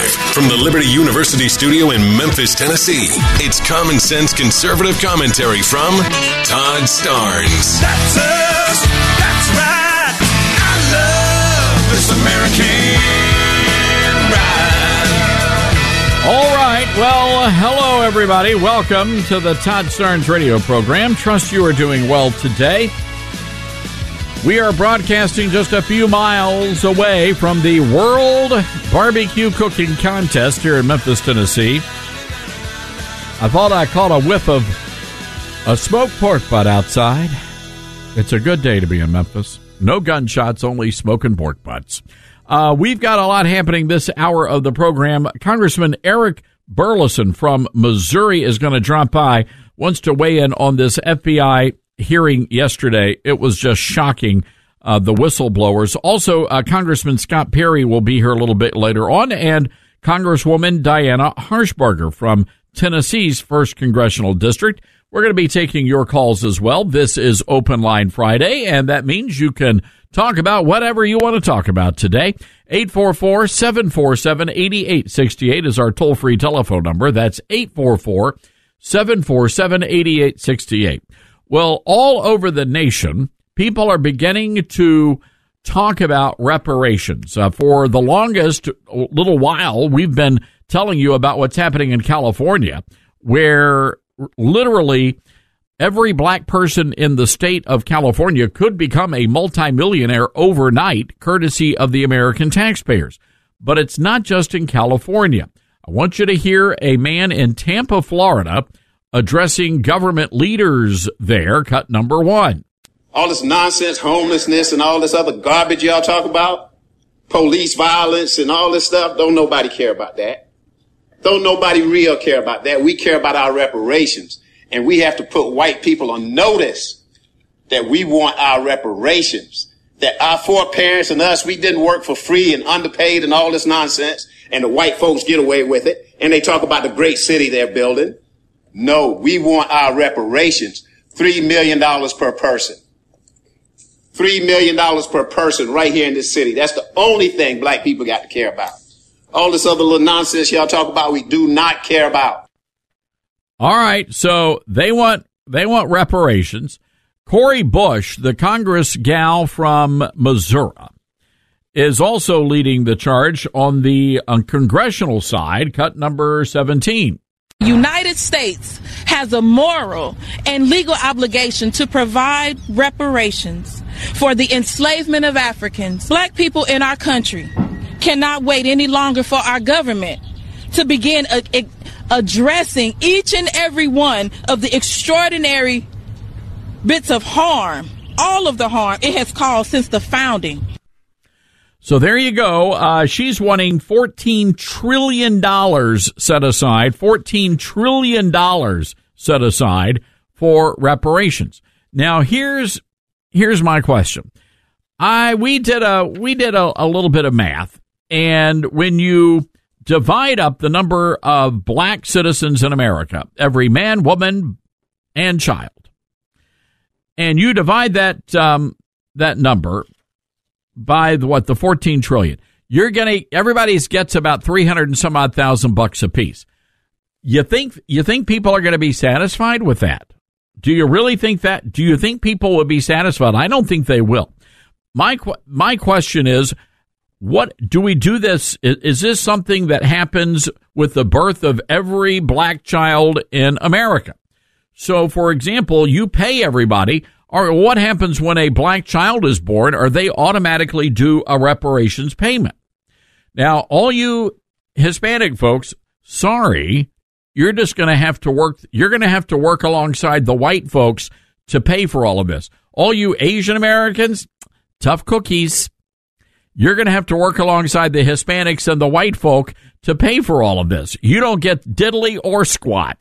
Live from the Liberty University studio in Memphis, Tennessee. It's common sense conservative commentary from Todd Starnes. That's us. That's right. I love this American ride. All right. Well, hello, everybody. Welcome to the Todd Starnes radio program. Trust you are doing well today. We are broadcasting just a few miles away from the World Barbecue Cooking Contest here in Memphis, Tennessee. I thought I caught a whiff of a smoked pork butt outside. It's a good day to be in Memphis. No gunshots, only smoking pork butts. Uh, we've got a lot happening this hour of the program. Congressman Eric Burleson from Missouri is going to drop by, wants to weigh in on this F B I hearing yesterday. It was just shocking, uh, the whistleblowers. Also, uh, Congressman Scott Perry will be here a little bit later on, and Congresswoman Diana Harshbarger from Tennessee's first Congressional District. We're going to be taking your calls as well. This is Open Line Friday, and that means you can talk about whatever you want to talk about today. eight four four, seven four seven, eight eight six eight is our toll-free telephone number. That's eight four four, seven four seven, eight eight six eight. Well, all over the nation, people are beginning to talk about reparations. Uh, for the longest little while, we've been telling you about what's happening in California, where literally every black person in the state of California could become a multimillionaire overnight, courtesy of the American taxpayers. But it's not just in California. I want you to hear a man in Tampa, Florida, addressing government leaders there. Cut number one. All this nonsense, homelessness, and all this other garbage y'all talk about, police violence and all this stuff, don't nobody care about that. Don't nobody real care about that. We care about our reparations. And we have to put white people on notice that we want our reparations. That our foreparents and us, we didn't work for free and underpaid and all this nonsense. And the white folks get away with it. And they talk about the great city they're building. No, we want our reparations. Three million dollars per person. Three million dollars per person right here in this city. That's the only thing black people got to care about. All this other little nonsense y'all talk about, we do not care about. All right, so they want they want reparations. Cori Bush, the Congress gal from Missouri, is also leading the charge on the uh, congressional side. Cut number seventeen. United States has a moral and legal obligation to provide reparations for the enslavement of Africans. Black people in our country cannot wait any longer for our government to begin a, a, addressing each and every one of the extraordinary bits of harm, all of the harm it has caused since the founding. So there you go. Uh, she's wanting fourteen trillion dollars set aside, fourteen trillion dollars set aside for reparations. Now, here's here's my question. I we did a we did a, a little bit of math, and when you divide up the number of black citizens in America, every man, woman, and child, and you divide that um, that number by the, what the fourteen trillion, you're gonna everybody's gets about three hundred and some odd thousand bucks apiece. You think you think people are going to be satisfied with that? Do you really think that? Do you think people will be satisfied? I don't think they will. My my question is, what do we do this? Is, is this something that happens with the birth of every black child in America? So, for example, you pay everybody. Or what happens when a black child is born? Are they automatically due a reparations payment? Now, all you Hispanic folks, sorry, you're just going to have to work. You're going to have to work alongside the white folks to pay for all of this. All you Asian Americans, tough cookies. You're going to have to work alongside the Hispanics and the white folk to pay for all of this. You don't get diddly or squat.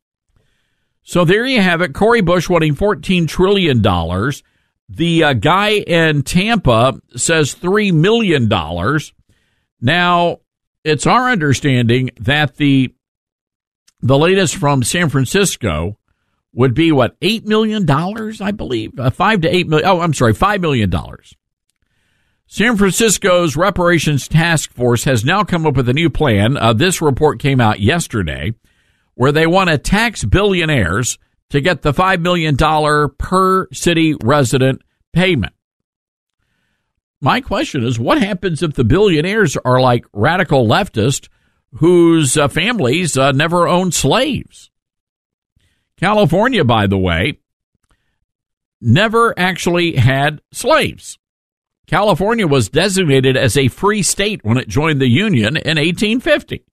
So there you have it. Cori Bush wanting fourteen trillion dollars. The uh, guy in Tampa says three million dollars. Now, it's our understanding that the the latest from San Francisco would be, what, eight million dollars, I believe? Uh, five to eight million. Oh, I'm sorry, five million dollars. San Francisco's reparations task force has now come up with a new plan. Uh, this report came out yesterday where they want to tax billionaires to get the five million dollars per city resident payment. My question is, what happens if the billionaires are like radical leftists whose uh, families uh, never owned slaves? California, by the way, never actually had slaves. California was designated as a free state when it joined the Union in eighteen fifty.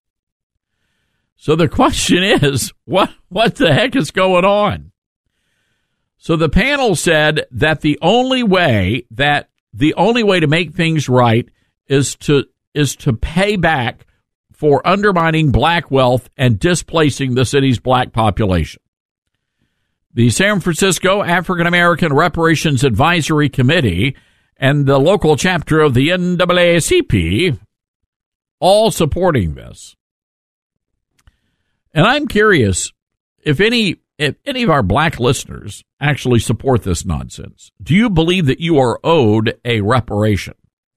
So the question is, what, what the heck is going on? So the panel said that the only way that the only way to make things right is to is to pay back for undermining black wealth and displacing the city's black population. The San Francisco African American Reparations Advisory Committee and the local chapter of the N double A C P all supporting this. And I'm curious if any if any of our black listeners actually support this nonsense. Do you believe that you are owed a reparation?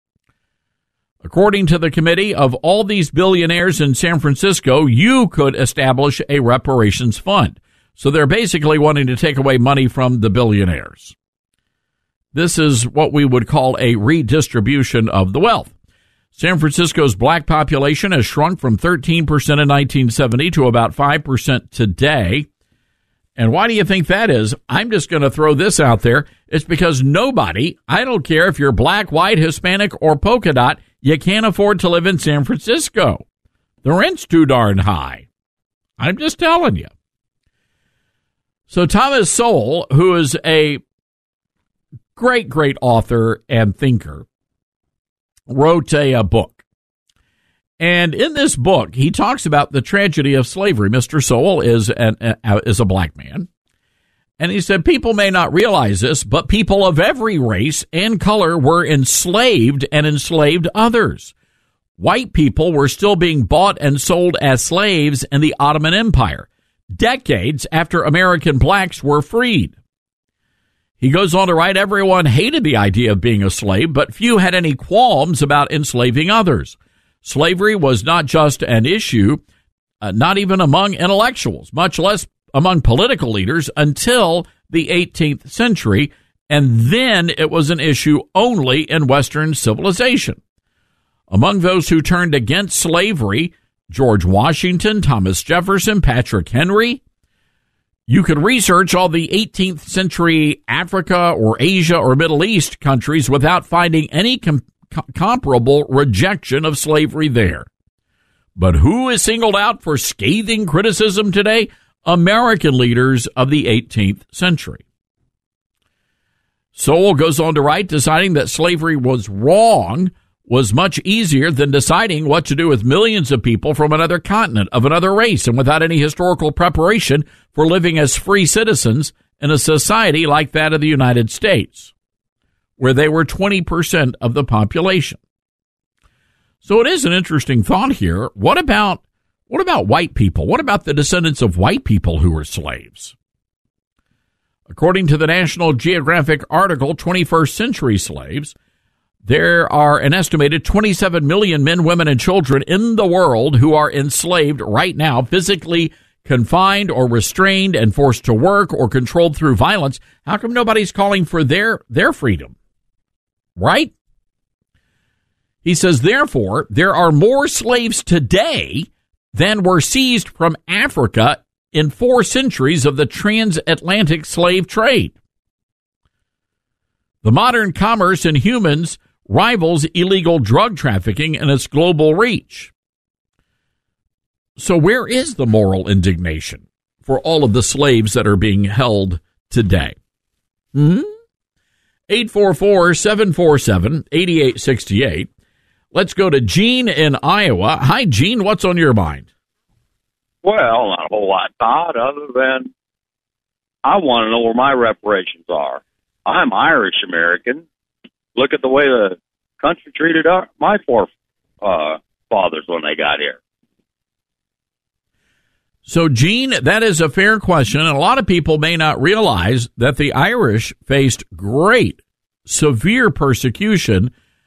According to the committee, of all these billionaires in San Francisco, you could establish a reparations fund. So they're basically wanting to take away money from the billionaires. This is what we would call a redistribution of the wealth. San Francisco's black population has shrunk from thirteen percent in nineteen seventy to about five percent today. And why do you think that is? I'm just going to throw this out there. It's because nobody, I don't care if you're black, white, Hispanic, or polka dot, you can't afford to live in San Francisco. The rent's too darn high. I'm just telling you. So Thomas Sowell, who is a great, great author and thinker, wrote a, a book. And in this book, he talks about the tragedy of slavery. Mister Sowell is an, uh, is a black man. And he said, people may not realize this, but people of every race and color were enslaved and enslaved others. White people were still being bought and sold as slaves in the Ottoman Empire, decades after American blacks were freed. He goes on to write, everyone hated the idea of being a slave, but few had any qualms about enslaving others. Slavery was not just an issue, uh, not even among intellectuals, much less among political leaders, until the eighteenth century, and then it was an issue only in Western civilization. Among those who turned against slavery, George Washington, Thomas Jefferson, Patrick Henry. You could research all the eighteenth century Africa or Asia or Middle East countries without finding any com- comparable rejection of slavery there. But who is singled out for scathing criticism today? American leaders of the eighteenth century. Sowell goes on to write, deciding that slavery was wrong was much easier than deciding what to do with millions of people from another continent, of another race, and without any historical preparation for living as free citizens in a society like that of the United States, where they were twenty percent of the population. So it is an interesting thought here. What about what about white people? What about the descendants of white people who were slaves? According to the National Geographic article, twenty-first century slaves, there are an estimated twenty-seven million men, women, and children in the world who are enslaved right now, physically confined or restrained and forced to work or controlled through violence. How come nobody's calling for their, their freedom? Right? He says, therefore, there are more slaves today than were seized from Africa in four centuries of the transatlantic slave trade. The modern commerce in humans rivals illegal drug trafficking in its global reach. So where is the moral indignation for all of the slaves that are being held today? Hmm? eight four four, seven four seven, eight eight six eight. Let's go to Gene in Iowa. Hi, Gene. What's on your mind? Well, not a whole lot, Todd, other than I want to know where my reparations are. I'm Irish American. Look at the way the country treated our, my forefathers uh, when they got here. So, Gene, that is a fair question, and a lot of people may not realize that the Irish faced great, severe persecution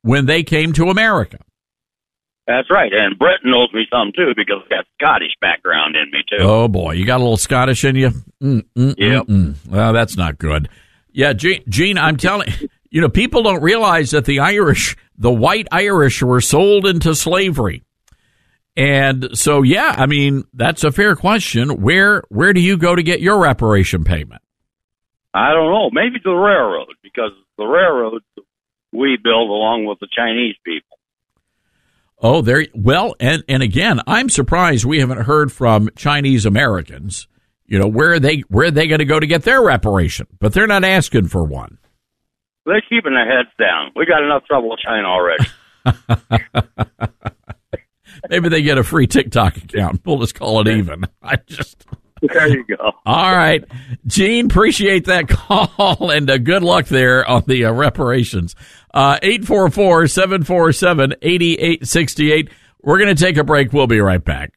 when they came to America. That's right. And Brett knows me some, too, because I've got Scottish background in me, too. Oh, boy. You got a little Scottish in you? Mm, mm, yep. Mm, mm. Well, that's not good. Yeah, Gene, Gene, I'm telling you, you know, people don't realize that the Irish, the white Irish, were sold into slavery. And so, yeah, I mean, that's a fair question. Where where do you go to get your reparation payment? I don't know. Maybe the railroad, because the railroad we build along with the Chinese people. Oh, there. Well, and, and again, I'm surprised we haven't heard from Chinese Americans. You know, where are they where are they going to go to get their reparation? But they're not asking for one. They're keeping their heads down. We got enough trouble with China already. Maybe they get a free TikTok account. We'll just call it even. I just. There you go. All right. Gene, appreciate that call, and uh, good luck there on the uh, reparations. Uh, eight four four, seven four seven, eight eight six eight. We're going to take a break. We'll be right back.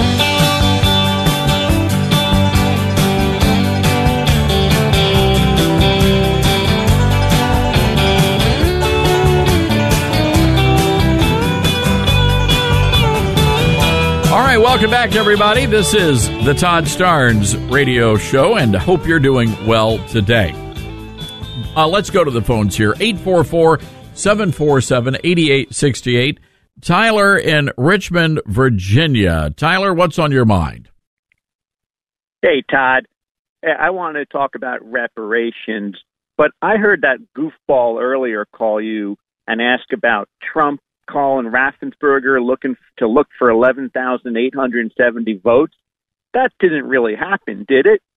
All right, welcome back, everybody. This is the Todd Starnes Radio Show, and hope you're doing well today. Uh, let's go to the phones here. eight four four, seven four seven, eight eight six eight. Tyler in Richmond, Virginia. Tyler, what's on your mind? Hey, Todd. I want to talk about reparations, but I heard that goofball earlier call you and ask about Trump calling Raffensperger looking to look for eleven thousand eight hundred seventy votes. That didn't really happen, did it?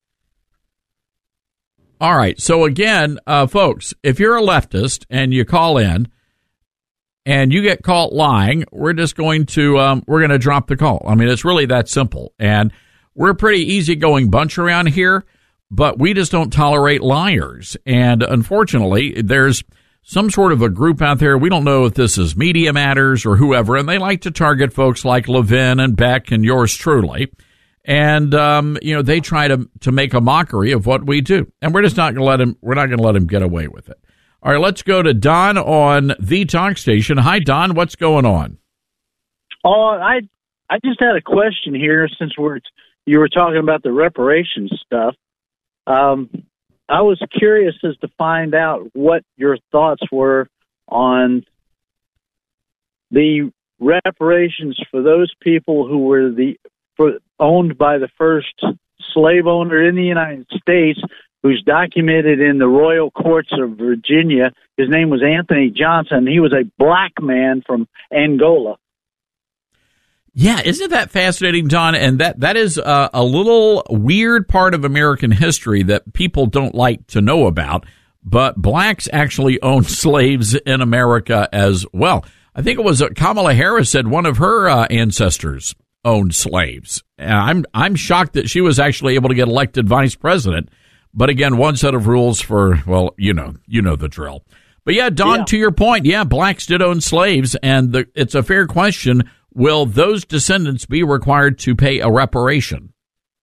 All right. So again, uh, folks, if you're a leftist and you call in and you get caught lying, we're just going to um, we're going to drop the call. I mean, it's really that simple. And we're a pretty easygoing bunch around here, but we just don't tolerate liars. And unfortunately, there's some sort of a group out there. We don't know if this is Media Matters or whoever, and they like to target folks like Levin and Beck and yours truly. And, um, you know, they try to, to make a mockery of what we do. And we're just not going to let him, we're not going to let him get away with it. All right, let's go to Don on the talk station. Hi, Don. What's going on? Oh, I, I just had a question here since we're, you were talking about the reparations stuff. Um, I was curious as to find out what your thoughts were on the reparations for those people who were the for, owned by the first slave owner in the United States, who's documented in the royal courts of Virginia. His name was Anthony Johnson. He was a black man from Angola. Yeah, isn't that fascinating, Don? And that that is uh, a little weird part of American history that people don't like to know about. But blacks actually owned slaves in America as well. I think it was uh, Kamala Harris said one of her uh, ancestors owned slaves. And I'm I'm shocked that she was actually able to get elected vice president. But again, one set of rules for, well, you know, you know the drill. But yeah, Don, yeah. To your point, yeah, blacks did own slaves, and the, it's a fair question. Will those descendants be required to pay a reparation?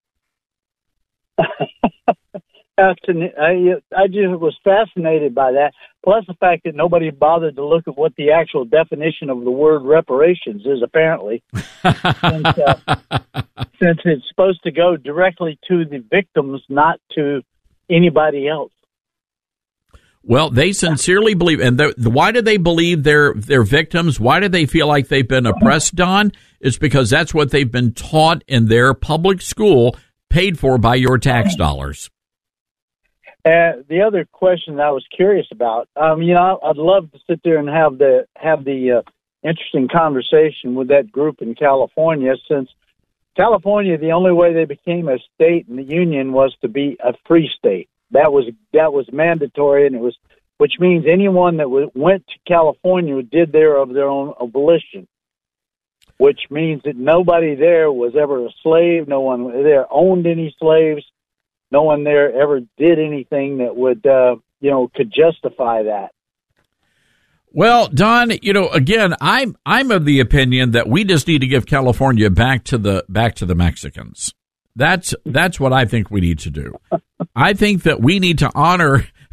That's an, I, I just was fascinated by that. Plus the fact that nobody bothered to look at what the actual definition of the word reparations is, apparently. since, uh, since it's supposed to go directly to the victims, not to anybody else. Well, they sincerely believe, and why do they believe they're, they're victims? Why do they feel like they've been oppressed, Don? It's because that's what they've been taught in their public school, paid for by your tax dollars. Uh, the other question that I was curious about, um, you know, I'd love to sit there and have the have the uh, interesting conversation with that group in California, since California, the only way they became a state in the Union was to be a free state. That was that was mandatory, and it was, which means anyone that w- went to California did there of their own volition, which means that nobody there was ever a slave. No one there owned any slaves. No one there ever did anything that would, uh, you know, could justify that. Well, Don, you know, again, I'm I'm of the opinion that we just need to give California back to the back to the Mexicans. That's that's what I think we need to do. I think that we need to honor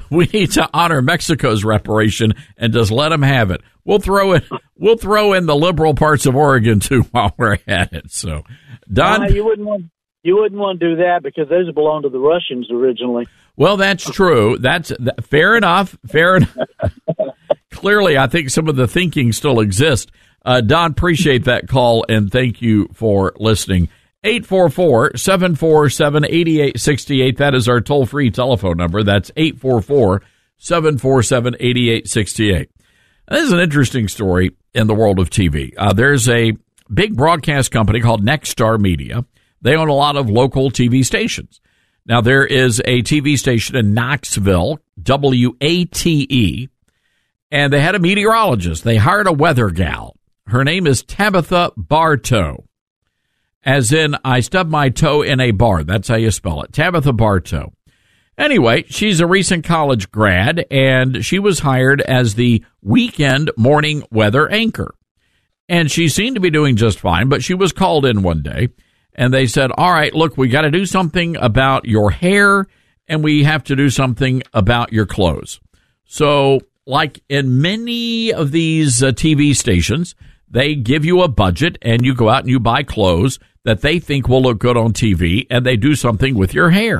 we need to honor Mexico's reparation and just let them have it. We'll throw in, we'll throw in the liberal parts of Oregon too while we're at it. So, Don, Uh, you wouldn't want you wouldn't want to do that because those belonged to the Russians originally. well, that's true. That's that, fair enough. Fair enough. Clearly, I think some of the thinking still exists. Uh, Don, appreciate that call and thank you for listening. eight four four, seven four seven, eight eight six eight. That is our toll-free telephone number. That's eight four four, seven four seven, eight eight six eight. This is an interesting story in the world of T V. Uh, there's a big broadcast company called Nexstar Media. They own a lot of local T V stations. Now, there is a T V station in Knoxville, W A T E, and they had a meteorologist. They hired a weather gal. Her name is Tabitha Bartow. As in, I stubbed my toe in a bar. That's how you spell it. Tabitha Bartow. Anyway, she's a recent college grad, and she was hired as the weekend morning weather anchor. And she seemed to be doing just fine, but she was called in one day, and they said, all right, look, we got to do something about your hair, and we have to do something about your clothes. So, like in many of these uh, T V stations, they give you a budget, and you go out and you buy clothes that they think will look good on T V, and they do something with your hair.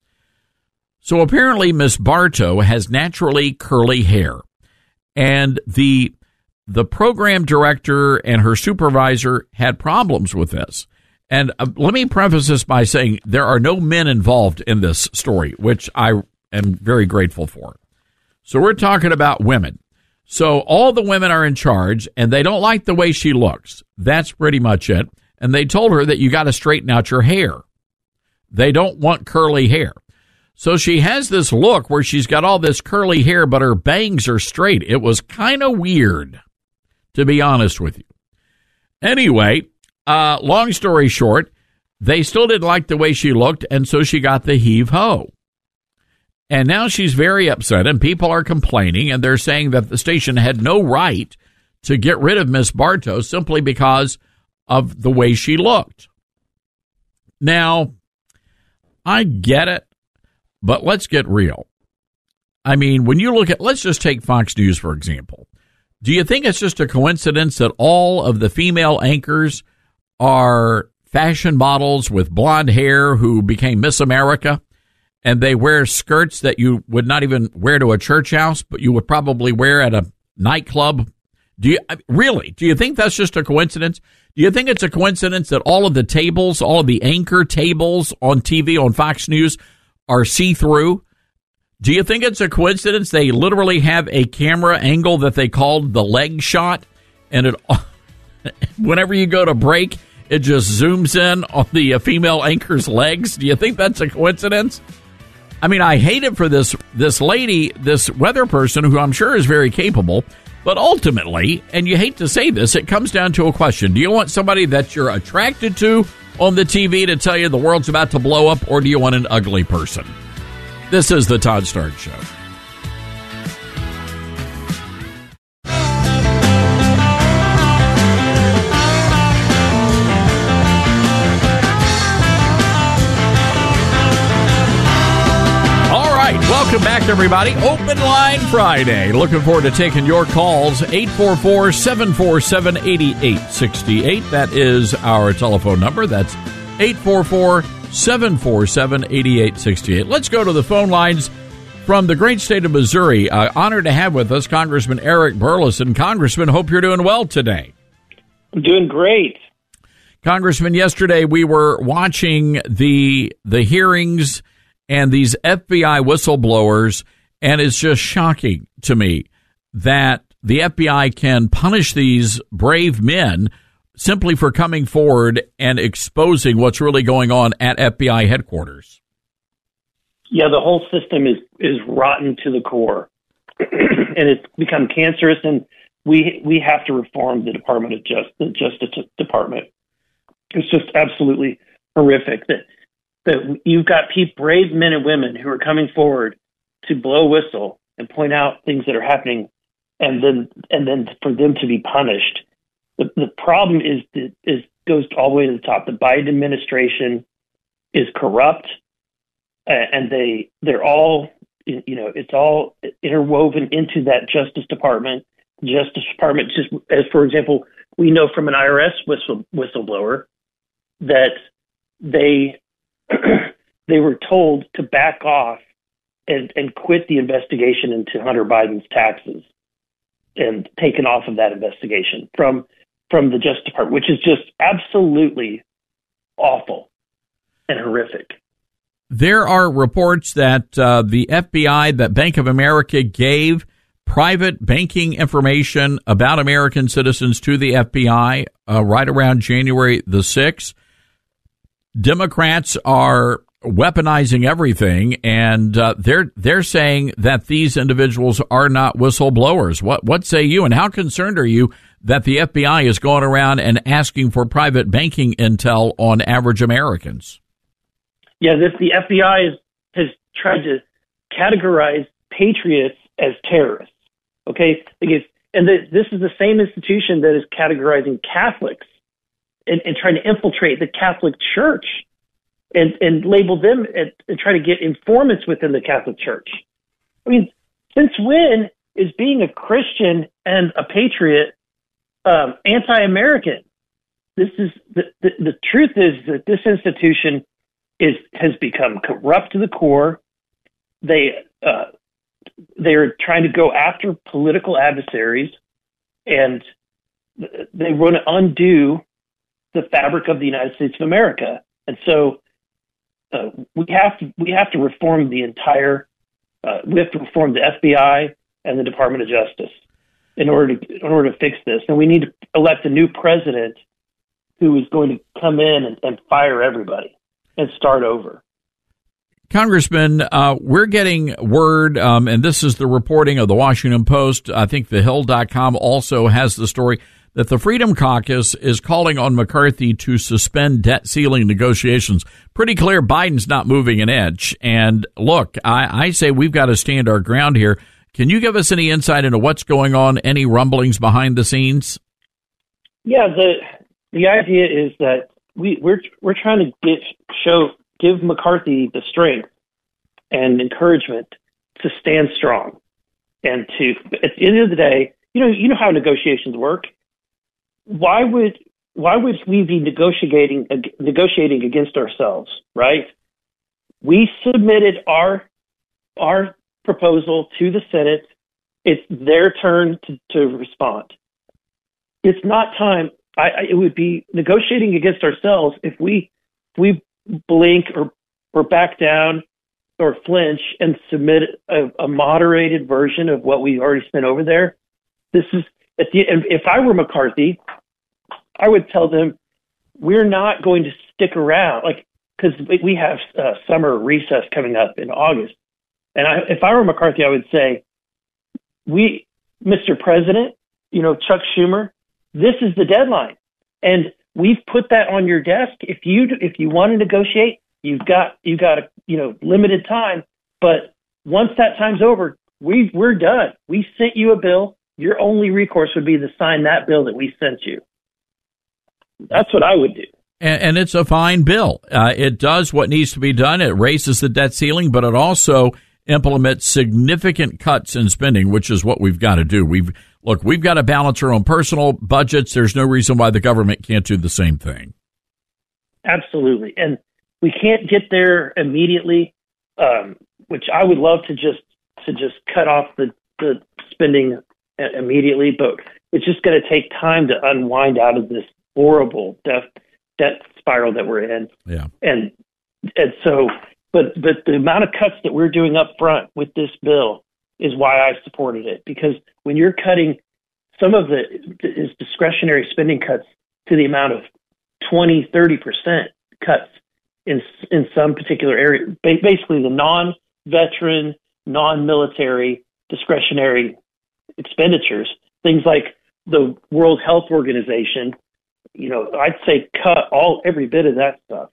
So apparently Miss Bartow has naturally curly hair, and the the program director and her supervisor had problems with this. And uh, let me preface this by saying there are no men involved in this story, which I am very grateful for. So we're talking about women. So all the women are in charge, and they don't like the way she looks. That's pretty much it. And they told her that you got to straighten out your hair. They don't want curly hair. So she has this look where she's got all this curly hair, but her bangs are straight. It was kind of weird, to be honest with you. Anyway, uh, long story short, they still didn't like the way she looked, and so she got the heave-ho. And now she's very upset, and people are complaining, and they're saying that the station had no right to get rid of Miss Bartow simply because of the way she looked. Now, I get it, but let's get real. I mean, when you look at, let's just take Fox News, for example. Do you think it's just a coincidence that all of the female anchors are fashion models with blonde hair who became Miss America? And they wear skirts that you would not even wear to a church house, but you would probably wear at a nightclub. Do you really? Do you think that's just a coincidence? Do you think it's a coincidence that all of the tables, all of the anchor tables on T V on Fox News are see-through? Do you think it's a coincidence they literally have a camera angle that they called the leg shot, and it, whenever you go to break, it just zooms in on the female anchor's legs? Do you think that's a coincidence? I mean, I hate it for this this lady, this weather person, who I'm sure is very capable, but ultimately, and you hate to say this, it comes down to a question. Do you want somebody that you're attracted to on the T V to tell you the world's about to blow up, or do you want an ugly person? This is the Todd Stark Show. Welcome back, everybody. Open Line Friday. Looking forward to taking your calls. eight four four, seven four seven, eight eight six eight. That is our telephone number. That's eight four four, seven four seven, eight eight six eight. Let's go to the phone lines from the great state of Missouri. Uh, honored to have with us Congressman Eric Burlison. Congressman, hope you're doing well today. I'm doing great. Congressman, yesterday we were watching the the hearings and these F B I whistleblowers, and it's just shocking to me that the F B I can punish these brave men simply for coming forward and exposing what's really going on at F B I headquarters. Yeah, the whole system is, is rotten to the core, and it's become cancerous, and we we have to reform the Department of Just, the Justice Department. It's just absolutely horrific that that you've got people, brave men and women who are coming forward to blow a whistle and point out things that are happening, and then and then for them to be punished. The, the problem is is goes all the way to the top. The Biden administration is corrupt, uh, and they they're all you know, it's all interwoven into that Justice Department. Justice Department, just as for example, we know from an I R S whistle, whistleblower that they they were told to back off and, and quit the investigation into Hunter Biden's taxes and taken off of that investigation from from the Justice Department, which is just absolutely awful and horrific. There are reports that uh, the F B I, that Bank of America gave private banking information about American citizens to the F B I uh, right around January the sixth. Democrats are weaponizing everything, and uh, they're they're saying that these individuals are not whistleblowers. What what say you, and how concerned are you that the F B I is going around and asking for private banking intel on average Americans? Yeah, this the F B I is, has tried to categorize patriots as terrorists. Okay, because and the, this is the same institution that is categorizing Catholics and, and trying to infiltrate the Catholic Church and, and label them and, and try to get informants within the Catholic Church. I mean, since when is being a Christian and a patriot um, anti-American? This is the, the the truth is that this institution is has become corrupt to the core. They uh, they're trying to go after political adversaries, and they want to undo the fabric of the United States of America. And so uh, we have to we have to reform the entire. Uh, we have to reform the F B I and the Department of Justice in order to in order to fix this. And we need to elect a new president who is going to come in and, and fire everybody and start over. Congressman, uh, we're getting word, um, and this is the reporting of the Washington Post. I think the hill dot com also has the story that the Freedom Caucus is calling on McCarthy to suspend debt ceiling negotiations. Pretty clear Biden's not moving an inch. And look, I, I say we've got to stand our ground here. Can you give us any insight into what's going on, any rumblings behind the scenes? Yeah, the the idea is that we, we're we're trying to get show give McCarthy the strength and encouragement to stand strong, and to at the end of the day, you know you know how negotiations work. Why would why would we be negotiating negotiating against ourselves, right? We submitted our our proposal to the Senate. It's their turn to, to respond. It's not time. I, I, it would be negotiating against ourselves if we if we blink or or back down or flinch and submit a, a moderated version of what we already sent over there. This is at the, if I were McCarthy, I would tell them we're not going to stick around, like because we have uh, summer recess coming up in August. And I, if I were McCarthy, I would say, we, Mister President, you know, Chuck Schumer, this is the deadline. And we've put that on your desk. If you, if you want to negotiate, you've got, you've got a, you know, limited time. But once that time's over, we, we're done. We sent you a bill. Your only recourse would be to sign that bill that we sent you. That's what I would do. And, and it's a fine bill. Uh, it does what needs to be done. It raises the debt ceiling, but it also implement significant cuts in spending, which is what we've got to do. We've look, we've got to balance our own personal budgets. There's no reason why the government can't do the same thing. Absolutely. And we can't get there immediately, um, which I would love to just to just cut off the, the spending immediately, but it's just going to take time to unwind out of this horrible debt, debt spiral that we're in. Yeah. And and so But but the amount of cuts that we're doing up front with this bill is why I supported it. Because when you're cutting some of the is discretionary spending cuts to the amount of twenty, thirty percent cuts in in some particular area, basically the non-veteran, non-military discretionary expenditures, things like the World Health Organization, you know, I'd say cut all every bit of that stuff.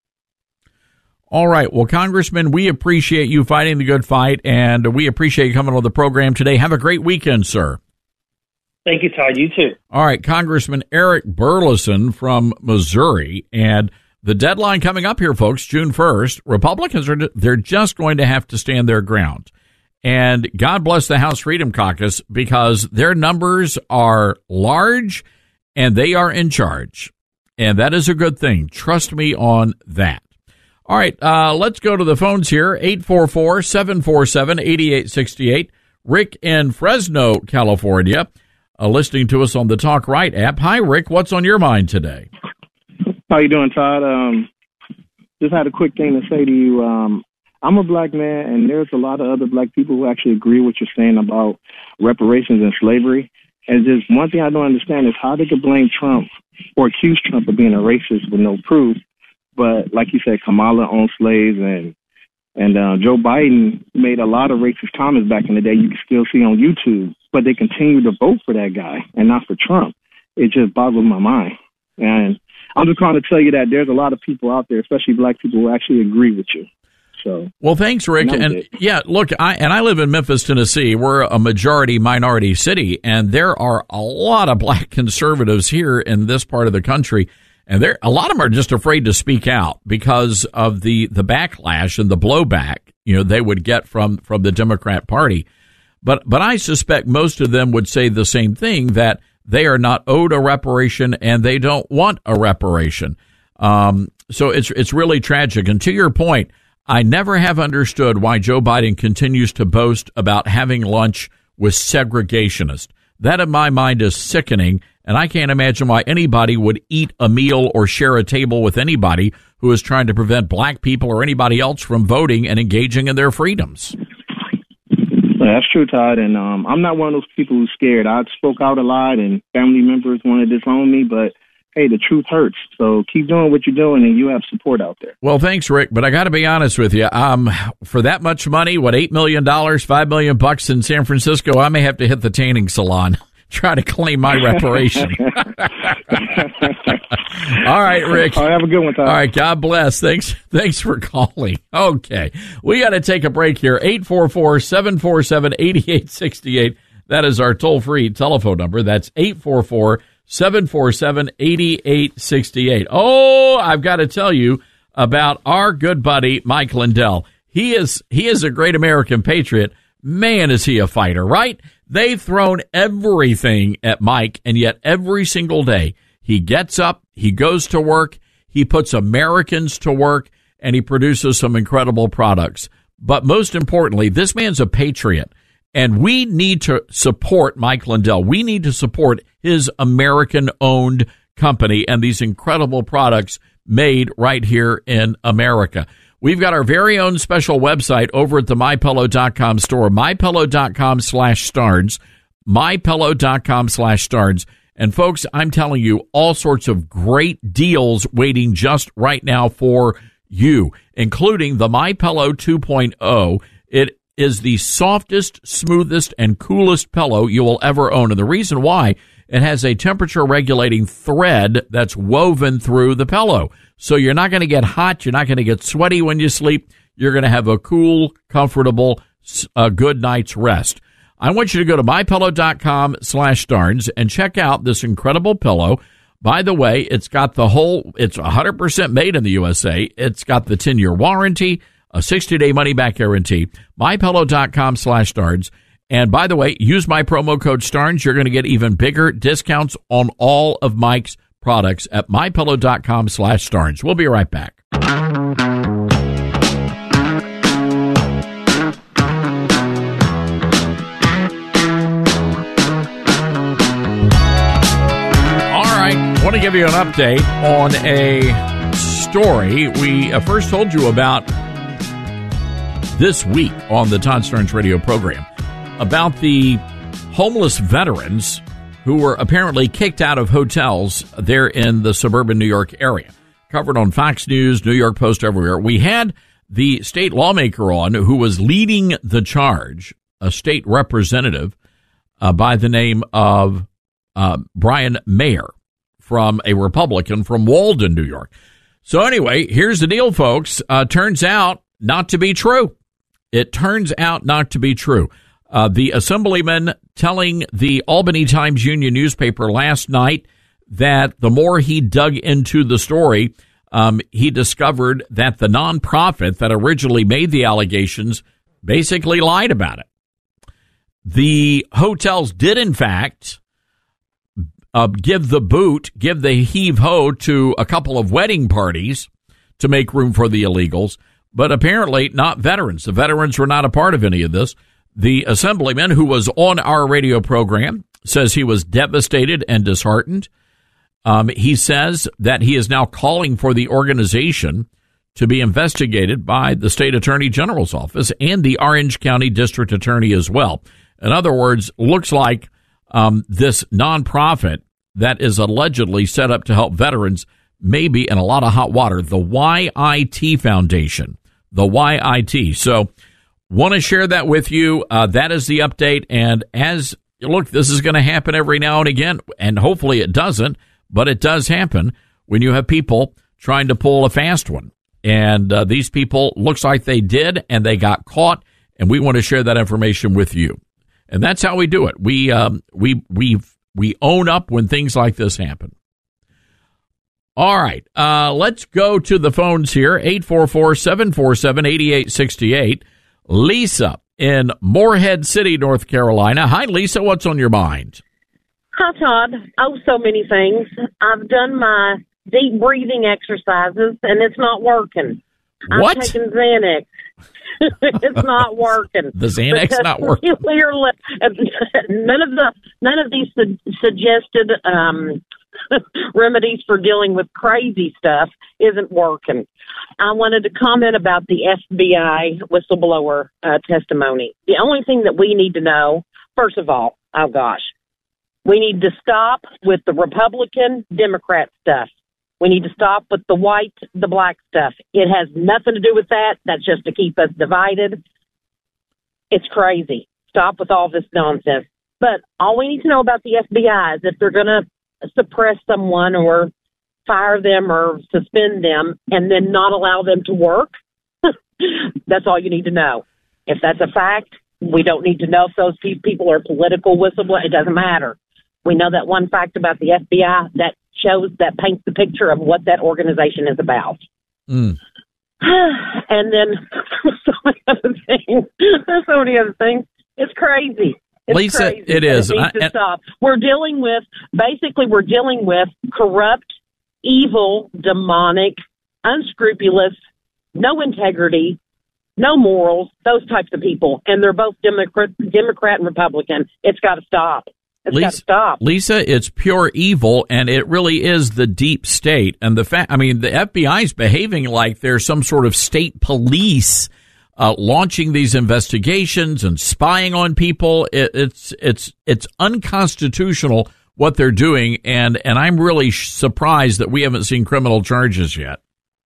All right. Well, Congressman, we appreciate you fighting the good fight, and we appreciate you coming on the program today. Have a great weekend, sir. Thank you, Todd. You too. All right. Congressman Eric Burlison from Missouri, and the deadline coming up here, folks, June first. Republicans are they're just going to have to stand their ground. And God bless the House Freedom Caucus, because their numbers are large and they are in charge. And that is a good thing. Trust me on that. All right, uh, let's go to the phones here. eight four four, seven four seven, eight eight six eight. Rick in Fresno, California, uh, listening to us on the Talk Right app. Hi, Rick. What's on your mind today? How you doing, Todd? Um, just had a quick thing to say to you. Um, I'm a black man, and there's a lot of other black people who actually agree with what you're saying about reparations and slavery. And just one thing I don't understand is how they could blame Trump or accuse Trump of being a racist with no proof. But like you said, Kamala owned slaves, and and uh, Joe Biden made a lot of racist comments back in the day. You can still see on YouTube, but they continue to vote for that guy and not for Trump. It just boggles my mind. And I'm just trying to tell you that there's a lot of people out there, especially black people, who actually agree with you. So, well, thanks, Rick. And, and yeah, look, I and I live in Memphis, Tennessee. We're a majority minority city, and there are a lot of black conservatives here in this part of the country. And there, a lot of them are just afraid to speak out because of the, the backlash and the blowback, you know, they would get from, from the Democrat Party. But, but I suspect most of them would say the same thing, that they are not owed a reparation and they don't want a reparation. Um, so it's, it's really tragic. And to your point, I never have understood why Joe Biden continues to boast about having lunch with segregationists. That, in my mind, is sickening, and I can't imagine why anybody would eat a meal or share a table with anybody who is trying to prevent black people or anybody else from voting and engaging in their freedoms. That's true, Todd, and um, I'm not one of those people who's scared. I spoke out a lot, and family members want to disown me, but hey, the truth hurts. So keep doing what you're doing, and you have support out there. Well, thanks, Rick. But I got to be honest with you. Um, for that much money, what, eight million dollars, five million dollars bucks in San Francisco, I may have to hit the tanning salon, try to claim my reparation. All right, Rick. All right, have a good one, Todd. All right, God bless. Thanks, thanks for calling. Okay, we got to take a break here. eight four four, seven four seven, eight eight six eight. That is our toll-free telephone number. That's eight four four, seven four seven, eight eight six eight. Oh, I've got to tell you about our good buddy, Mike Lindell. He is, he is a great American patriot. Man, is he a fighter, right? They've thrown everything at Mike, and yet every single day he gets up, he goes to work, he puts Americans to work, and he produces some incredible products. But most importantly, this man's a patriot. And we need to support Mike Lindell. We need to support his American-owned company and these incredible products made right here in America. We've got our very own special website over at the my pillow dot com store, my pillow dot com slash starnes, my pillow dot com slash starnes. And, folks, I'm telling you, all sorts of great deals waiting just right now for you, including the MyPillow two point oh. It is the softest, smoothest, and coolest pillow you will ever own. And the reason why, it has a temperature-regulating thread that's woven through the pillow. So you're not going to get hot. You're not going to get sweaty when you sleep. You're going to have a cool, comfortable, uh, good night's rest. I want you to go to my pillow dot com slash starnes and check out this incredible pillow. By the way, it's got the whole, it's one hundred percent made in the U S A. It's got the ten-year warranty, a sixty-day money-back guarantee, my pillow dot com slash starnes. And by the way, use my promo code STARNS. You're going to get even bigger discounts on all of Mike's products at my pillow dot com slash starnes. We'll be right back. All right, I want to give you an update on a story we uh, first told you about this week on the Todd Starnes radio program, about the homeless veterans who were apparently kicked out of hotels there in the suburban New York area. Covered on Fox News, New York Post, everywhere. We had the state lawmaker on who was leading the charge, a state representative uh, by the name of uh, Brian Mayer, from a Republican from Walden, New York. So anyway, here's the deal, folks. Uh, turns out not to be true. It turns out not to be true. Uh, the assemblyman telling the Albany Times-Union newspaper last night that the more he dug into the story, um, he discovered that the nonprofit that originally made the allegations basically lied about it. the hotels did, in fact, uh, give the boot, give the heave-ho to a couple of wedding parties to make room for the illegals, but apparently not veterans. The veterans were not a part of any of this. The assemblyman who was on our radio program says he was devastated and disheartened. Um, he says that he is now calling for the organization to be investigated by the state attorney general's office and the Orange County district attorney as well. In other words, looks like um, this nonprofit that is allegedly set up to help veterans may be in a lot of hot water. The Y I T Foundation, the Y I T. So want to share that with you. Uh, that is the update. And as look, this is going to happen every now and again, and hopefully it doesn't, but it does happen when you have people trying to pull a fast one. And uh, these people, looks like they did, and they got caught, and we want to share that information with you. And that's how we do it. We um, we we we own up when things like this happen. All right, uh, let's go to the phones here. eight four four, seven four seven, eight eight six eight. Lisa in Morehead City, North Carolina. Hi, Lisa. What's on your mind? Hi, Todd. Oh, so many things. I've done my deep breathing exercises, and it's not working. What? I'm taking Xanax. It's not working. The Xanax not working. Clearly, none of the none of these su- suggested um, remedies for dealing with crazy stuff isn't working. I wanted to comment about the F B I whistleblower uh, testimony. The only thing that we need to know, first of all, oh gosh, we need to stop with the Republican Democrat stuff. We need to stop with the white, the black stuff. It has nothing to do with that. That's just to keep us divided. It's crazy. Stop with all this nonsense. But all we need to know about the F B I is if they're going to suppress someone or fire them or suspend them and then not allow them to work, that's all you need to know. If that's a fact, we don't need to know if those people are political whistleblowers. It doesn't matter. We know that one fact about the F B I that shows, that paints the picture of what that organization is about. Mm. And then so many other things. There's so many other things. It's crazy. It's Lisa, crazy. it is. It needs to stop. We're dealing with, basically, we're dealing with corrupt, evil, demonic, unscrupulous, no integrity, no morals, those types of people. And they're both Democrat, Democrat and Republican. It's got to stop. It's got to stop. Lisa, it's pure evil, and it really is the deep state. And the fact, I mean, the F B I is behaving like they're some sort of state police, uh, launching these investigations and spying on people. It, it's it's it's unconstitutional what they're doing, and and I'm really sh- surprised that we haven't seen criminal charges yet.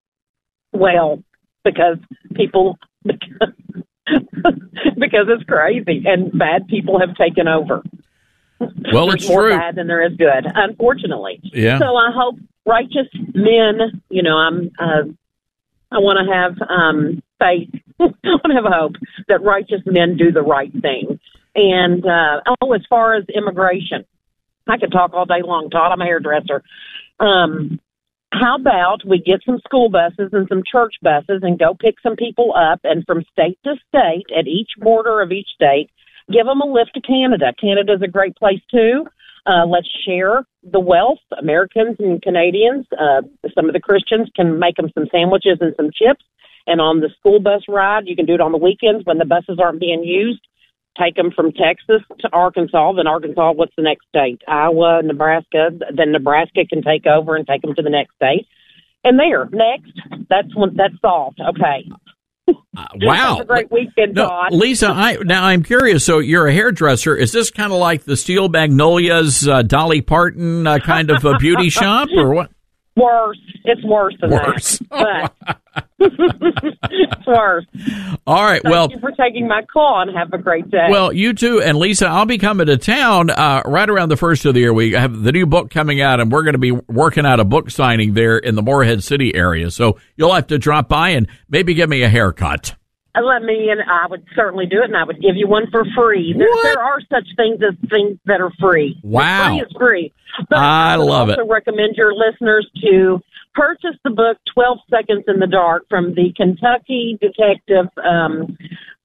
Well, because people because, because it's crazy, and bad people have taken over. Well, There's it's more true. bad than there is good, unfortunately. Yeah. So I hope righteous men, you know, I'm, uh, I want to have um, faith, I want to have a hope that righteous men do the right thing. And, uh, oh, as far as immigration, I could talk all day long, Todd. I'm a hairdresser. Um, how about we get some school buses and some church buses and go pick some people up, and from state to state, at each border of each state, give them a lift to Canada. Canada's a great place, too. Uh, let's share the wealth, Americans and Canadians. Uh, some of the Christians can make them some sandwiches and some chips. And on the school bus ride, you can do it on the weekends when the buses aren't being used. Take them from Texas to Arkansas. Then Arkansas, what's the next state? Iowa, Nebraska. Then Nebraska can take over and take them to the next state. And there, next, that's when, that's solved. Okay. Uh, wow. Have a great weekend, no, Todd. Lisa, I, now I'm curious. So you're a hairdresser. Is this kind of like the Steel Magnolias, uh, Dolly Parton uh, kind of a beauty shop, or what? Worse. It's worse than Worse. that. But it's worse. All right. Thank well, you for taking my call, and have a great day. Well, you too. And Lisa, I'll be coming to town uh, right around the first of the year. We have the new book coming out, and we're going to be working out a book signing there in the Morehead City area. So you'll have to drop by and maybe give me a haircut. Uh, Let me, and I would certainly do it, and I would give you one for free. There, there are such things as things that are free. Wow. Free is free. But I love would it. also recommend your listeners to purchase the book twelve Seconds in the Dark from the Kentucky detective um,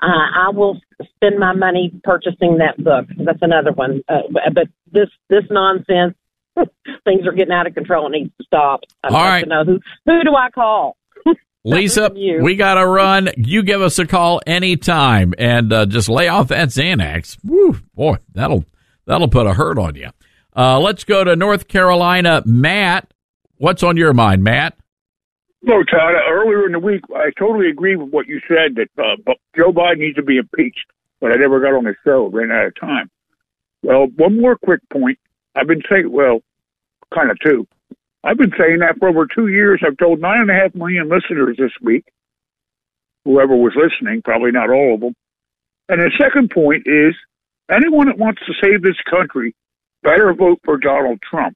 uh, I will spend my money purchasing that book. That's another one. Uh, but this this nonsense, things are getting out of control. It needs to stop. I'd All like right. to know who who do I call? Lisa, we got to run. You give us a call anytime and uh, just lay off that Xanax. Woo, boy, that'll that'll put a hurt on you. Uh, let's go to North Carolina. Matt, what's on your mind, Matt? No, Todd. Earlier in the week, I totally agree with what you said that uh, Joe Biden needs to be impeached, but I never got on the show. Ran out of time. Well, one more quick point. I've been saying, well, kind of two. I've been saying that for over two years. I've told nine and a half million listeners this week, whoever was listening, probably not all of them. And the second point is anyone that wants to save this country better vote for Donald Trump.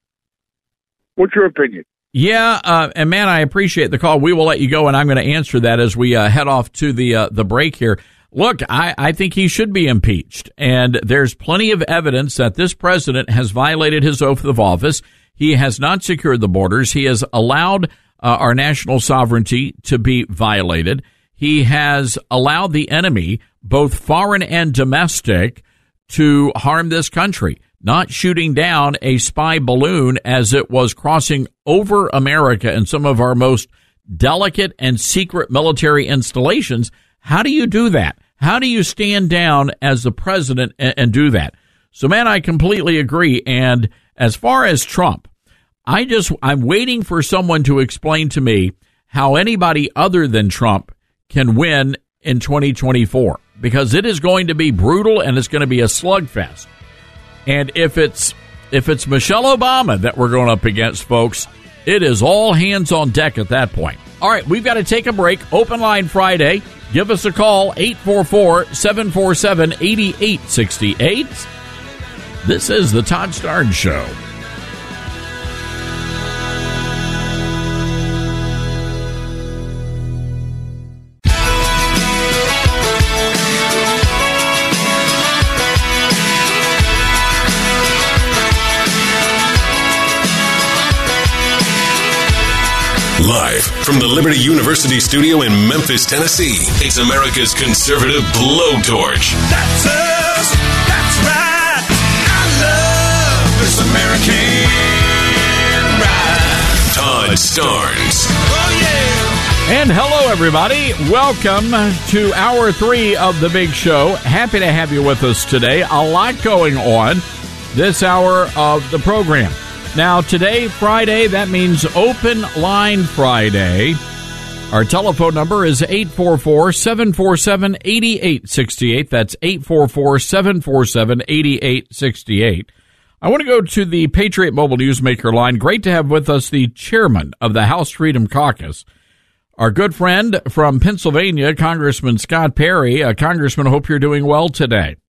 What's your opinion? Yeah, uh, and man, I appreciate the call. We will let you go, and I'm going to answer that as we uh, head off to the uh, the break here. Look, I, I think he should be impeached, and there's plenty of evidence that this president has violated his oath of office. He has not secured the borders. He has allowed uh, our national sovereignty to be violated. He has allowed the enemy, both foreign and domestic, to harm this country, not shooting down a spy balloon as it was crossing over America and some of our most delicate and secret military installations. How do you do that? How do you stand down as the president and, and do that? So, man, I completely agree. And as far as Trump, I just, I'm waiting for someone to explain to me how anybody other than Trump can win in twenty twenty-four, because it is going to be brutal and it's going to be a slugfest. And if it's if it's Michelle Obama that we're going up against, folks, it is all hands on deck at that point. All right, we've got to take a break. Open Line Friday. Give us a call, eight four four, seven four seven, eight eight six eight. This is the Todd Starnes Show. Live from the Liberty University studio in Memphis, Tennessee, it's America's conservative blowtorch. That's us. That's right. I love this American ride. Todd Starnes. Oh, yeah. And hello, everybody. Welcome to hour three of the big show. Happy to have you with us today. A lot going on this hour of the program. Now, today, Friday, that means Open Line Friday. Our telephone number is eight four four, seven four seven, eight eight six eight. That's eight four four, seven four seven, eight eight six eight. I want to go to the Patriot Mobile Newsmaker line. Great to have with us the chairman of the House Freedom Caucus, our good friend from Pennsylvania, Congressman Scott Perry. Uh, Congressman, hope you're doing well today.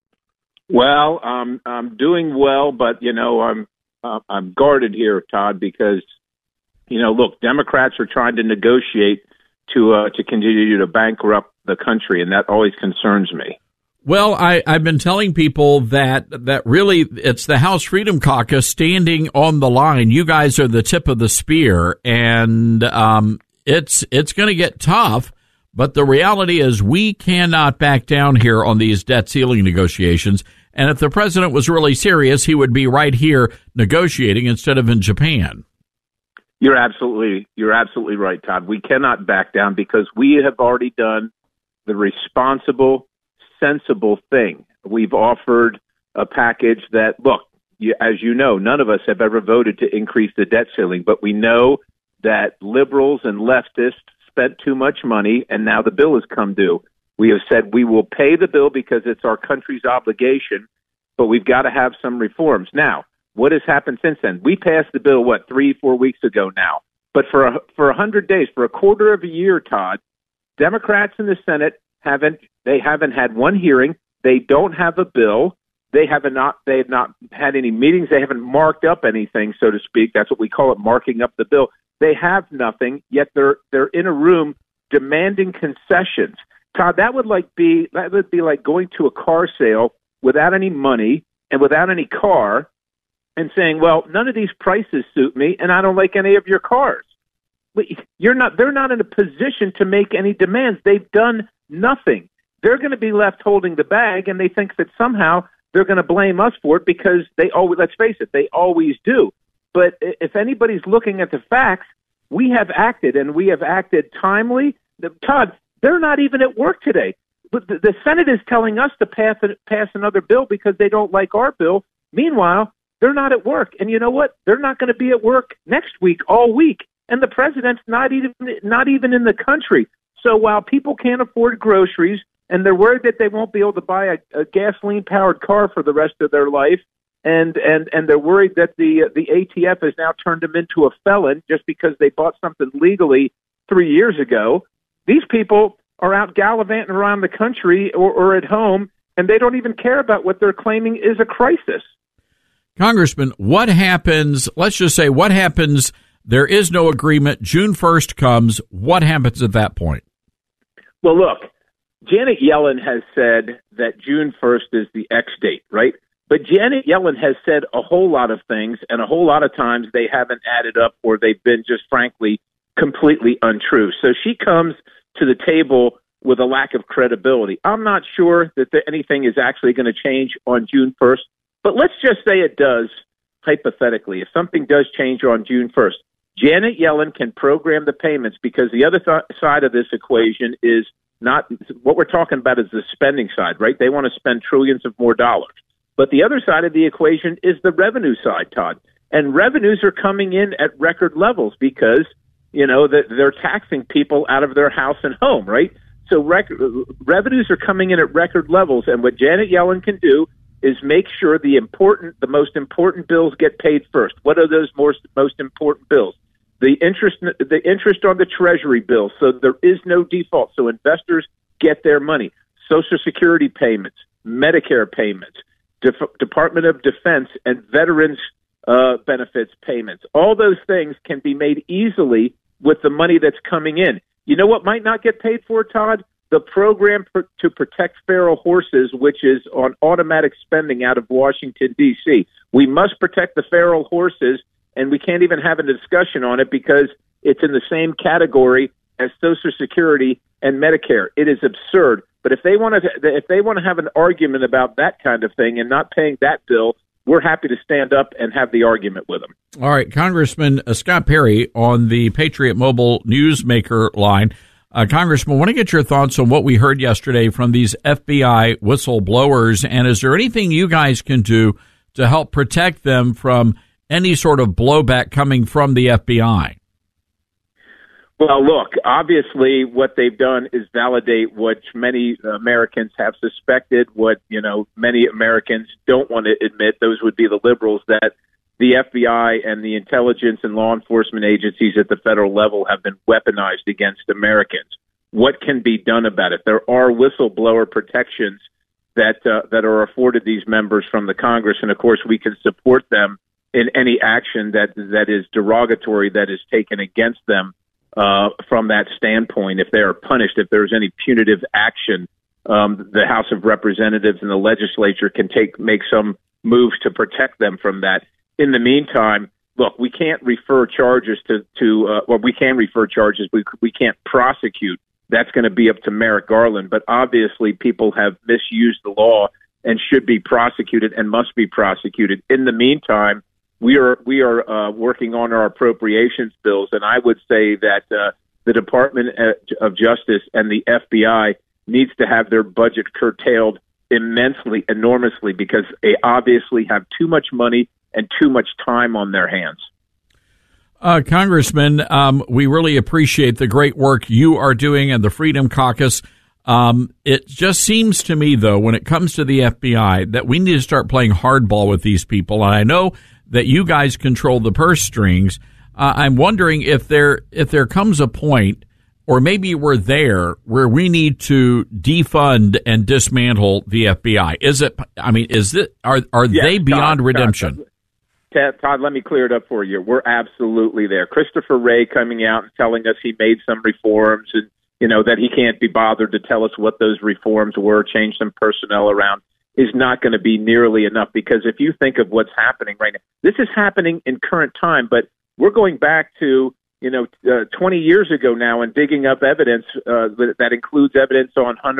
Well, um, I'm doing well, but, you know, I'm Uh, I'm guarded here, Todd, because, you know, look, Democrats are trying to negotiate to uh, to continue to bankrupt the country, and that always concerns me. Well, I, I've been telling people that that really it's the House Freedom Caucus standing on the line. You guys are the tip of the spear, and um, it's it's going to get tough. But the reality is we cannot back down here on these debt ceiling negotiations. And if the president was really serious, he would be right here negotiating instead of in Japan. You're absolutely you're absolutely right, Todd. We cannot back down because we have already done the responsible, sensible thing. We've offered a package that, look, you, as you know, none of us have ever voted to increase the debt ceiling, but we know that liberals and leftists spent too much money, and now the bill has come due. We have said we will pay the bill because it's our country's obligation, but we've got to have some reforms. Now, what has happened since then? We passed the bill, what, three, four weeks ago now. But for a, for a hundred days, for a quarter of a year, Todd, Democrats in the Senate haven't they haven't had one hearing. They don't have a bill. They haven't not they have not had any meetings. They haven't marked up anything, so to speak. That's what we call it, marking up the bill. They have nothing, yet they're they're in a room demanding concessions. Todd, that would like be that would be like going to a car sale without any money and without any car and saying, well, none of these prices suit me and I don't like any of your cars. You're not they're not in a position to make any demands. They've done nothing. they're going to be left holding the bag, and they think that somehow they're going to blame us for it because they always, let's face it, they always do. But if anybody's looking at the facts, we have acted, and we have acted timely. The, Todd, they're not even at work today. But the, the Senate is telling us to pass, pass another bill because they don't like our bill. Meanwhile, they're not at work. And you know what? They're not going to be at work next week, all week. And the president's not even not even in the country. So while people can't afford groceries and they're worried that they won't be able to buy a, a gasoline-powered car for the rest of their life, and, and, and they're worried that the the A T F has now turned them into a felon just because they bought something legally three years ago, these people are out gallivanting around the country or, or at home, and they don't even care about what they're claiming is a crisis. Congressman, what happens, let's just say, what happens, there is no agreement, June first comes, what happens at that point? Well, look, Janet Yellen has said that June first is the X date, right? But Janet Yellen has said a whole lot of things, and a whole lot of times they haven't added up or they've been just frankly completely untrue. So she comes to the table with a lack of credibility. I'm not sure that there, anything is actually going to change on June first, but let's just say it does, hypothetically. If something does change on June first, Janet Yellen can program the payments because the other th- side of this equation is not what we're talking about is the spending side, right? They want to spend trillions of more dollars. But the other side of the equation is the revenue side, Todd. And revenues are coming in at record levels because, you know, that they're taxing people out of their house and home, right? So rec- revenues are coming in at record levels. And what Janet Yellen can do is make sure the important, the most important bills get paid first. What are those most, most important bills? The interest, the interest on the Treasury bill, so there is no default. So investors get their money. Social Security payments, Medicare payments, Def- Department of Defense and Veterans uh, benefits payments. All those things can be made easily with the money that's coming in. You know what might not get paid for, Todd? The program for, to protect feral horses, which is on automatic spending out of Washington, D C. We must protect the feral horses, and we can't even have a discussion on it because it's in the same category as Social Security and Medicare. It is absurd. But if they want to, if they want to have an argument about that kind of thing and not paying that bill, we're happy to stand up and have the argument with them. All right, Congressman uh, Scott Perry on the Patriot Mobile Newsmaker line. Uh, Congressman, I want to get your thoughts on what we heard yesterday from these F B I whistleblowers, and is there anything you guys can do to help protect them from any sort of blowback coming from the F B I? Well, look, obviously what they've done is validate what many Americans have suspected, what, you know, many Americans don't want to admit. Those would be the liberals, that the F B I and the intelligence and law enforcement agencies at the federal level have been weaponized against Americans. What can be done about it? There are whistleblower protections that uh, that are afforded these members from the Congress, and of course we can support them in any action that that is derogatory that is taken against them. Uh, from that standpoint, if they are punished, if there's any punitive action, um, the House of Representatives and the legislature can take make some moves to protect them from that. In the meantime, look, we can't refer charges to, to uh, well, we can refer charges, but we can't prosecute. That's going to be up to Merrick Garland. But obviously, people have misused the law and should be prosecuted and must be prosecuted. In the meantime, We are we are uh, working on our appropriations bills, and I would say that uh, the Department of Justice and the F B I needs to have their budget curtailed immensely, enormously, because they obviously have too much money and too much time on their hands. Uh, Congressman, um, we really appreciate the great work you are doing and the Freedom Caucus. Um, it just seems to me, though, when it comes to the F B I, that we need to start playing hardball with these people, and I know that you guys control the purse strings. Uh, I'm wondering if there if there comes a point, or maybe we're there, where we need to defund and dismantle the F B I. Is it? I mean, is it? Are are yes, they beyond Todd, redemption? Todd, Todd, let me clear it up for you. We're absolutely there. Christopher Wray coming out and telling us he made some reforms, and you know that he can't be bothered to tell us what those reforms were, change some personnel around, is not going to be nearly enough, because if you think of what's happening right now, this is happening in current time, but we're going back to, you know, uh, twenty years ago now and digging up evidence uh, that, that includes evidence on Hunter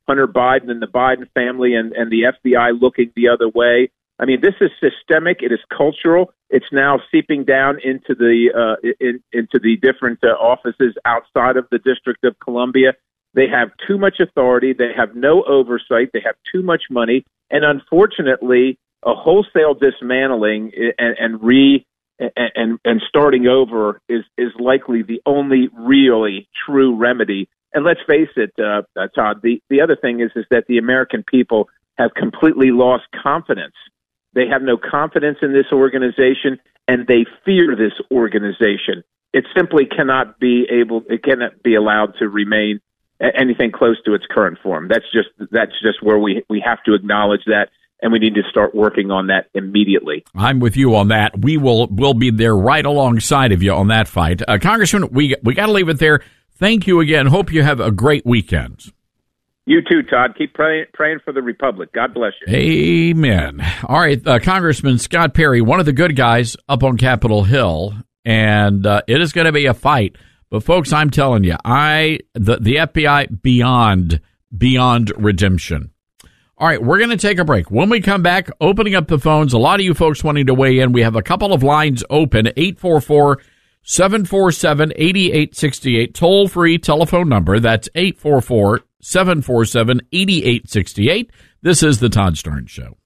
Hunter Biden and the Biden family and, and the F B I looking the other way. I mean, this is systemic. It is cultural. It's now seeping down into the uh, in, into the different uh, offices outside of the District of Columbia. They have too much authority. They have no oversight. They have too much money, and unfortunately, a wholesale dismantling and, and re and and starting over is is likely the only really true remedy. And let's face it, uh, uh, Todd. The the other thing is is that the American people have completely lost confidence. They have no confidence in this organization, and they fear this organization. It simply cannot be able, it cannot be allowed to remain anything close to its current form. That's just that's just where we we have to acknowledge that, and we need to start working on that immediately. I'm with you on that. We will will be there right alongside of you on that fight, uh, Congressman. We we got to leave it there. Thank you again. Hope you have a great weekend. You too, Todd. Keep praying, praying for the Republic. God bless you. Amen. All right, uh, Congressman Scott Perry, one of the good guys up on Capitol Hill, and uh, it is going to be a fight. But folks, I'm telling you, I the, the F B I beyond beyond redemption. All right, we're going to take a break. When we come back, opening up the phones, a lot of you folks wanting to weigh in. We have a couple of lines open, eight four four, seven four seven, eight eight six eight, toll-free telephone number. That's eight four four, seven four seven, eight eight six eight. This is the Todd Starnes Show.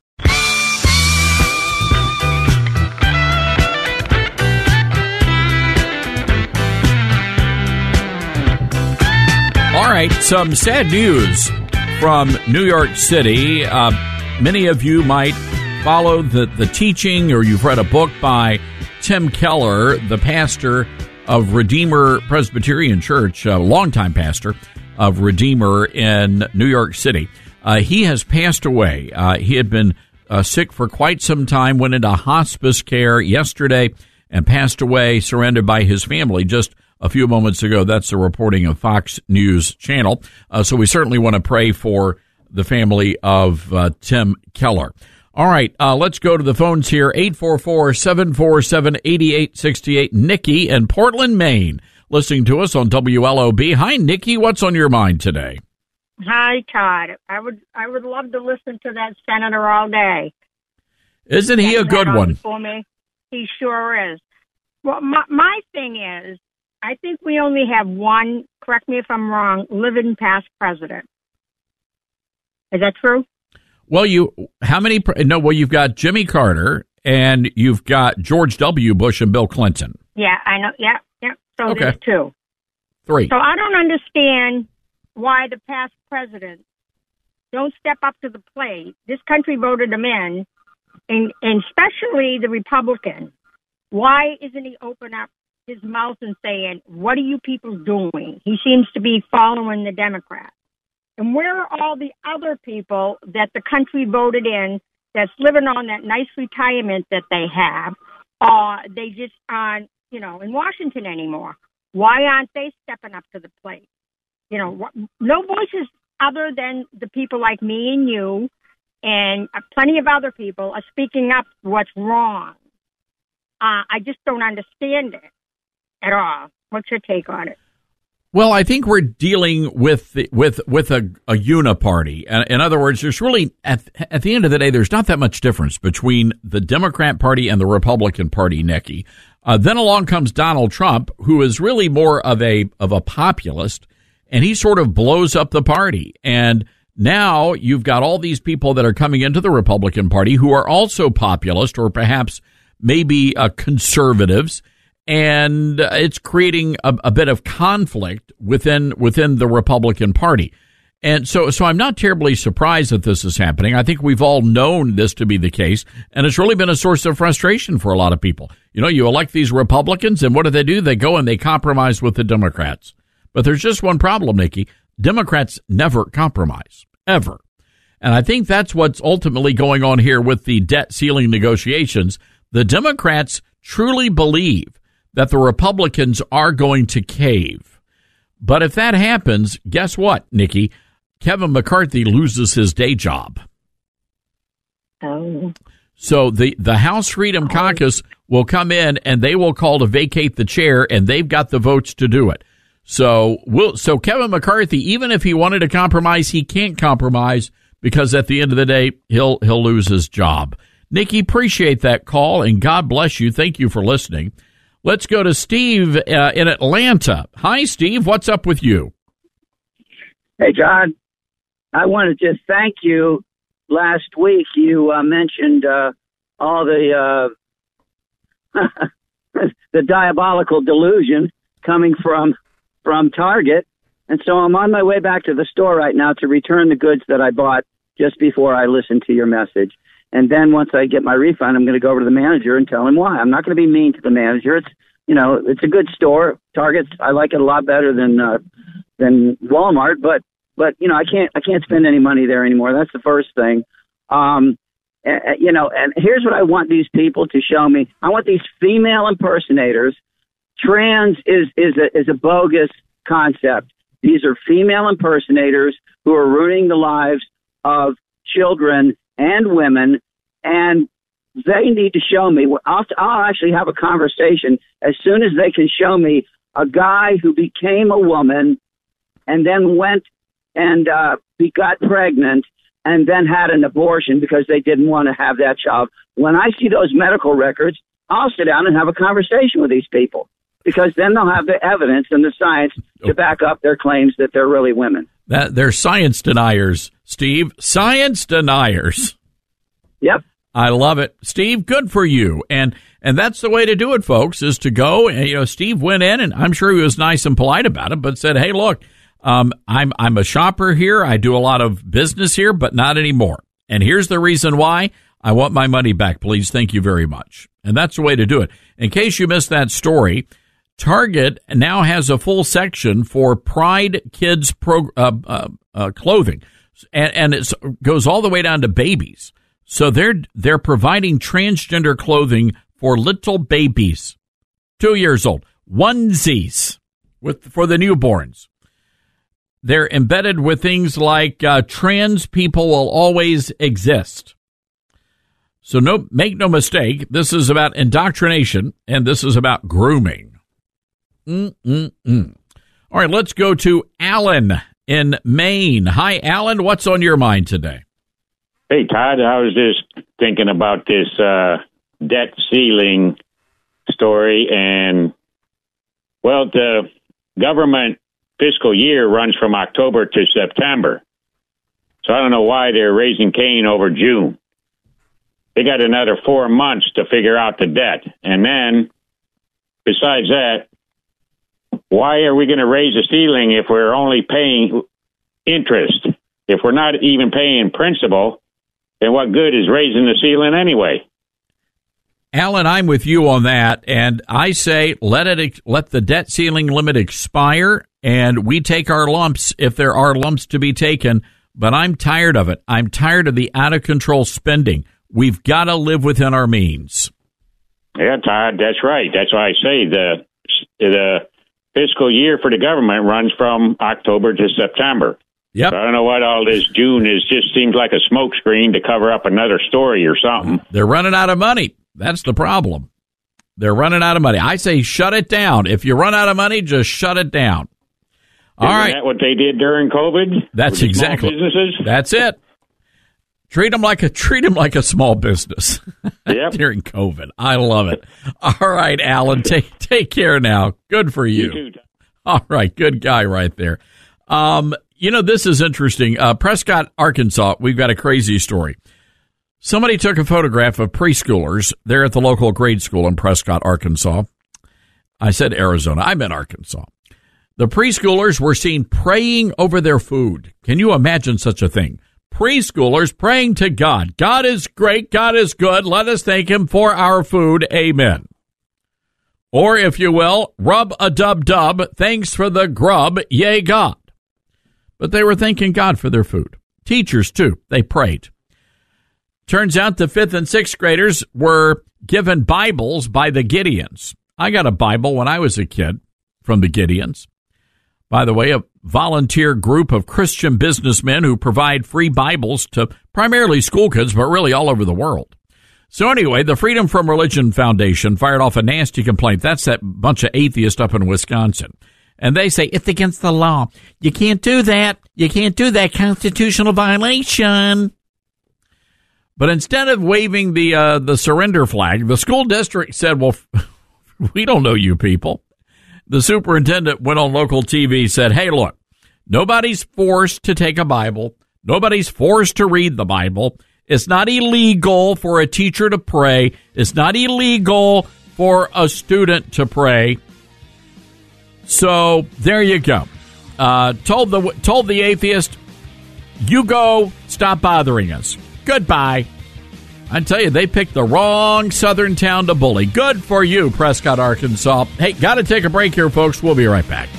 All right, some sad news from New York City. Uh, many of you might follow the, the teaching, or you've read a book by Tim Keller, the pastor of Redeemer Presbyterian Church, a longtime pastor of Redeemer in New York City. Uh, he has passed away. Uh, he had been uh, sick for quite some time, went into hospice care yesterday, and passed away, surrendered by his family just a few moments ago. That's the reporting of Fox News Channel. Uh, so we certainly want to pray for the family of uh, Tim Keller. All right, uh, let's go to the phones here. eight four four, seven four seven, eight eight six eight. Nikki in Portland, Maine, listening to us on W L O B. Hi, Nikki. What's on your mind today? Hi, Todd. I would I would love to listen to that senator all day. Isn't he a good one? For me, he sure is. Well, my my thing is, I think we only have one, correct me if I'm wrong, living past president. Is that true? Well, you, how many, no, well, you've got Jimmy Carter and you've got George W. Bush and Bill Clinton. Yeah, I know. Yeah, yeah. So Okay. there's two. Three. So I don't understand why the past presidents don't step up to the plate. This country voted them in, and, and especially the Republican. Why isn't he open up his mouth and saying, what are you people doing? He seems to be following the Democrats. And where are all the other people that the country voted in that's living on that nice retirement that they have? Uh, they just aren't, you know, in Washington anymore. Why aren't they stepping up to the plate? You know, wh- no voices other than the people like me and you and uh, plenty of other people are speaking up what's wrong. Uh, I just don't understand it at all. What's your take on it? Well, I think we're dealing with the, with with a, a uniparty. In other words, there's really at at the end of the day, there's not that much difference between the Democrat Party and the Republican Party, Nikki. Uh, then along comes Donald Trump, who is really more of a of a populist, and he sort of blows up the party. And now you've got all these people that are coming into the Republican Party who are also populist, or perhaps maybe uh, conservatives. And it's creating a, a bit of conflict within within the Republican Party. And so so I'm not terribly surprised that this is happening. I think we've all known this to be the case, and it's really been a source of frustration for a lot of people. You know, you elect these Republicans, and what do they do? They go and they compromise with the Democrats. But there's just one problem, Nikki. Democrats never compromise, ever. And I think that's what's ultimately going on here with the debt ceiling negotiations. The Democrats truly believe that the Republicans are going to cave. But if that happens, guess what, Nikki? Kevin McCarthy loses his day job. Oh. So the, the House Freedom Caucus will come in and they will call to vacate the chair, and they've got the votes to do it. So, we'll, so Kevin McCarthy, even if he wanted to compromise, he can't compromise because at the end of the day, he'll he'll lose his job. Nikki, appreciate that call, and God bless you. Thank you for listening. Let's go to Steve uh, in Atlanta. Hi, Steve. What's up with you? Hey, John. I want to just thank you. Last week, you uh, mentioned uh, all the uh, the diabolical delusion coming from from Target, and so I'm on my way back to the store right now to return the goods that I bought just before I listened to your message. And then once I get my refund, I'm going to go over to the manager and tell him why. I'm not going to be mean to the manager. It's, you know, it's a good store. Target, I like it a lot better than uh, than Walmart, but but you know, I can't I can't spend any money there anymore. That's the first thing. Um, and, you know, and here's what I want these people to show me. I want these female impersonators. Trans is is a, is a bogus concept. These are female impersonators who are ruining the lives of children and women, and they need to show me. I'll, I'll actually have a conversation as soon as they can show me a guy who became a woman and then went and uh, got pregnant and then had an abortion because they didn't want to have that child. When I see those medical records, I'll sit down and have a conversation with these people because then they'll have the evidence and the science to back up their claims that they're really women. That they're science deniers, Steve. Science deniers. Yep. I love it. Steve, good for you. And and that's the way to do it, folks, is to go. And, you know, Steve went in, and I'm sure he was nice and polite about it, but said, hey, look, um, I'm I'm a shopper here. I do a lot of business here, but not anymore. And here's the reason why. I want my money back, please. Thank you very much. And that's the way to do it. In case you missed that story, Target now has a full section for Pride Kids pro, uh, uh, uh, clothing, and, and it goes all the way down to babies. So they're they're providing transgender clothing for little babies, two years old, onesies with for the newborns. They're embedded with things like uh, trans people will always exist. So no, make no mistake, this is about indoctrination, and this is about grooming. Mm-mm-mm. All right, let's go to Alan in Maine. Hi, Alan. What's on your mind today? Hey, Todd. I was just thinking about this uh, debt ceiling story. And, well, the government fiscal year runs from October to September. So I don't know why they're raising Cain over June. They got another four months to figure out the debt. And then, besides that, why are we going to raise the ceiling if we're only paying interest? If we're not even paying principal, then what good is raising the ceiling anyway? Alan, I'm with you on that, and I say let it let the debt ceiling limit expire, and we take our lumps if there are lumps to be taken. But I'm tired of it. I'm tired of the out-of-control spending. We've got to live within our means. Yeah, Todd, that's right. That's why I say the the fiscal year for the government runs from October to September. Yep. So I don't know what all this June is. Just seems like a smokescreen to cover up another story or something. They're running out of money. That's the problem. They're running out of money. I say shut it down. If you run out of money, just shut it down. All Isn't right. that what they did during COVID? That's exactly. Businesses? That's it. Treat them like a treat them like a small business yep. during COVID. I love it. All right, Alan, take take care now. Good for you. You too. All right, good guy right there. Um, you know, this is interesting. Uh, Prescott, Arkansas. We've got a crazy story. Somebody took a photograph of preschoolers there at the local grade school in Prescott, Arkansas. I said Arizona. I meant Arkansas. The preschoolers were seen praying over their food. Can you imagine such a thing? Preschoolers praying to God. God is great. God is good. Let us thank him for our food. Amen. Or, if you will, rub a dub dub. Thanks for the grub. Yay, God. But they were thanking God for their food. Teachers, too. They prayed. Turns out the fifth and sixth graders were given Bibles by the Gideons. I got a Bible when I was a kid from the Gideons. By the way, a volunteer group of Christian businessmen who provide free Bibles to primarily school kids, but really all over the world. So anyway, the Freedom from Religion Foundation fired off a nasty complaint. That's that bunch of atheists up in Wisconsin. And they say, it's against the law. You can't do that. You can't do that. Constitutional violation. But instead of waving the uh, the surrender flag, the school district said, well, we don't know you people. The superintendent went on local T V, said, hey, look, nobody's forced to take a Bible. Nobody's forced to read the Bible. It's not illegal for a teacher to pray. It's not illegal for a student to pray. So there you go. Uh, told the told the atheist, you go, stop bothering us. Goodbye. I tell you, they picked the wrong southern town to bully. Good for you, Prescott, Arkansas. Hey, got to take a break here, folks. We'll be right back.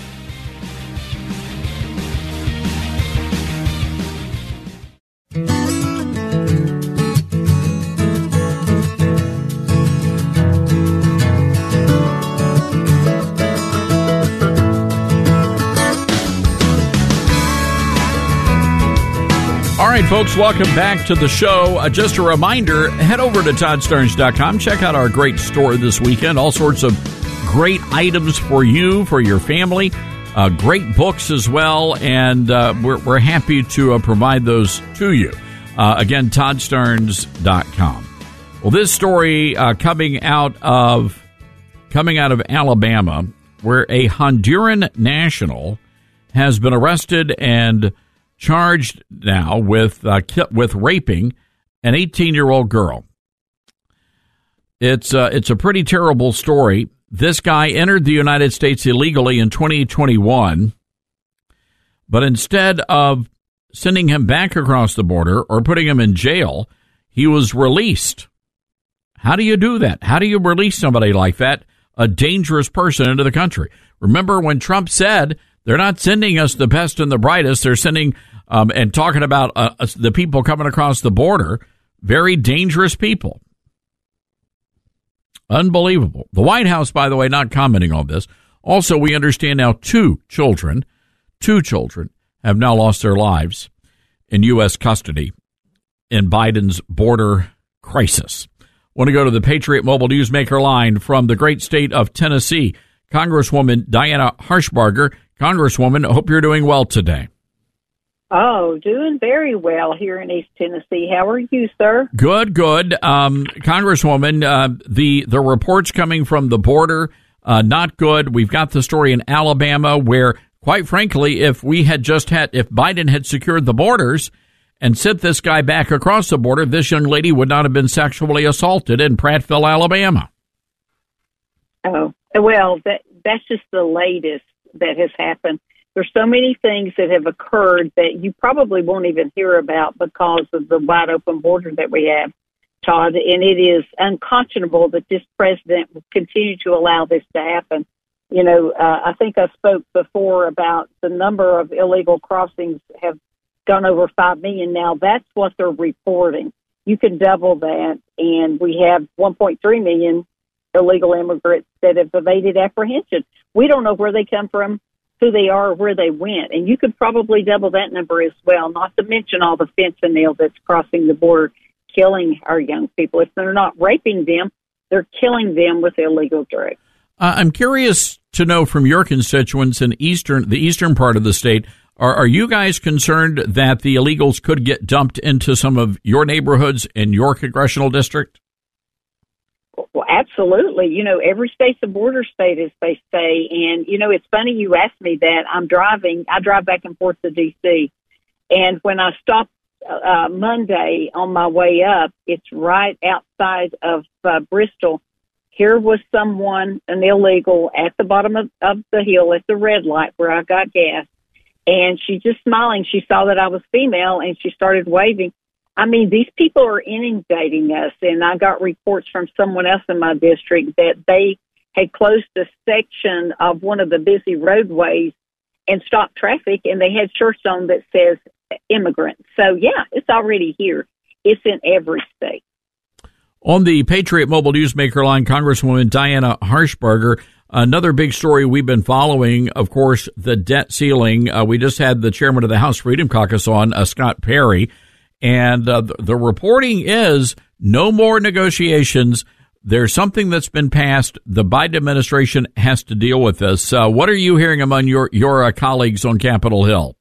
All right, folks, welcome back to the show. Uh, just a reminder, head over to Todd Starnes dot com. Check out our great store this weekend. All sorts of great items for you, for your family. Uh, great books as well, and uh, we're, we're happy to uh, provide those to you. Uh, again, Todd Starnes dot com. Well, this story uh, coming out of coming out of Alabama, where a Honduran national has been arrested and charged now with uh, with raping an eighteen-year-old girl. It's uh, it's a pretty terrible story. This guy entered the United States illegally in twenty twenty-one, but instead of sending him back across the border or putting him in jail, he was released. How do you do that? How do you release somebody like that, a dangerous person, into the country? Remember when Trump said they're not sending us the best and the brightest, they're sending Um, and talking about uh, the people coming across the border, very dangerous people. Unbelievable. The White House, by the way, not commenting on this. Also, we understand now two children, two children have now lost their lives in U S custody in Biden's border crisis. Want to go to the Patriot Mobile Newsmaker line from the great state of Tennessee. Congresswoman Diana Harshbarger. Congresswoman, I hope you're doing well today. Oh, doing very well here in East Tennessee. How are you, sir? Good, good. Um, Congresswoman, uh, the, the reports coming from the border, uh, not good. We've got the story in Alabama where, quite frankly, if we had just had, if Biden had secured the borders and sent this guy back across the border, this young lady would not have been sexually assaulted in Prattville, Alabama. Oh, well, that that's just the latest that has happened. There's so many things that have occurred that you probably won't even hear about because of the wide open border that we have, Todd. And it is unconscionable that this president will continue to allow this to happen. You know, uh, I think I spoke before about the number of illegal crossings have gone over five million now. That's what they're reporting. You can double that. And we have one point three million illegal immigrants that have evaded apprehension. We don't know where they come from, who they are, where they went. And you could probably double that number as well, not to mention all the fentanyl that's crossing the border, killing our young people. If they're not raping them, they're killing them with illegal drugs. Uh, I'm curious to know from your constituents in eastern, the eastern part of the state, are, are you guys concerned that the illegals could get dumped into some of your neighborhoods in your congressional district? Well, absolutely. You know, every state's a border state, as they say. And, you know, it's funny you asked me that. I'm driving. I drive back and forth to D C. And when I stopped uh, Monday on my way up, it's right outside of uh, Bristol. Here was someone, an illegal, at the bottom of, of the hill at the red light where I got gas. And she's just smiling. She saw that I was female, and she started waving. I mean, these people are inundating us, and I got reports from someone else in my district that they had closed a section of one of the busy roadways and stopped traffic, and they had shirts on that says immigrant. So, yeah, it's already here. It's in every state. On the Patriot Mobile Newsmaker line, Congresswoman Diana Harshbarger, another big story we've been following, of course, the debt ceiling. Uh, we just had the chairman of the House Freedom Caucus on, uh, Scott Perry. And uh, the, the reporting is no more negotiations. There's something that's been passed. The Biden administration has to deal with this. Uh, what are you hearing among your, your uh, colleagues on Capitol Hill?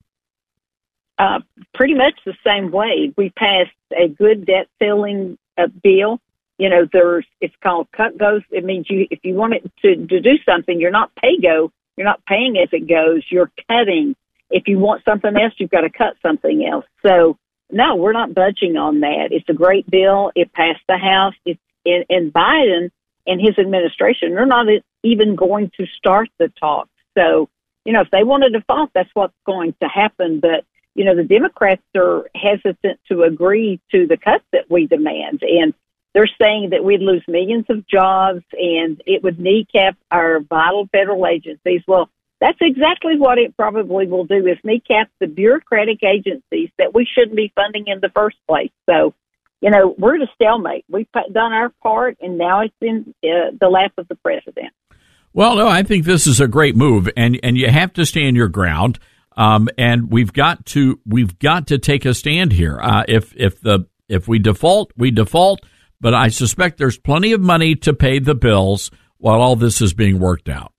Uh, pretty much the same way. We passed a good debt ceiling uh, bill. You know, there's it's called cut goes. It means you if you want it to, to do something, you're not pay go. You're not paying as it goes. You're cutting. If you want something else, you've got to cut something else. So, no, we're not budging on that. It's a great bill. It passed the House. It's in, and Biden and his administration, they're not even going to start the talks. So, you know, if they want to default, that's what's going to happen. But, you know, the Democrats are hesitant to agree to the cuts that we demand. And they're saying that we'd lose millions of jobs and it would kneecap our vital federal agencies. Well, that's exactly what it probably will do, is kneecap the bureaucratic agencies that we shouldn't be funding in the first place. So, you know, we're at a stalemate. We've done our part, and now it's in uh, the lap of the president. Well, no, I think this is a great move, and, and you have to stand your ground. Um, and we've got to we've got to take a stand here. Uh, if if the if we default, we default. But I suspect there's plenty of money to pay the bills while all this is being worked out.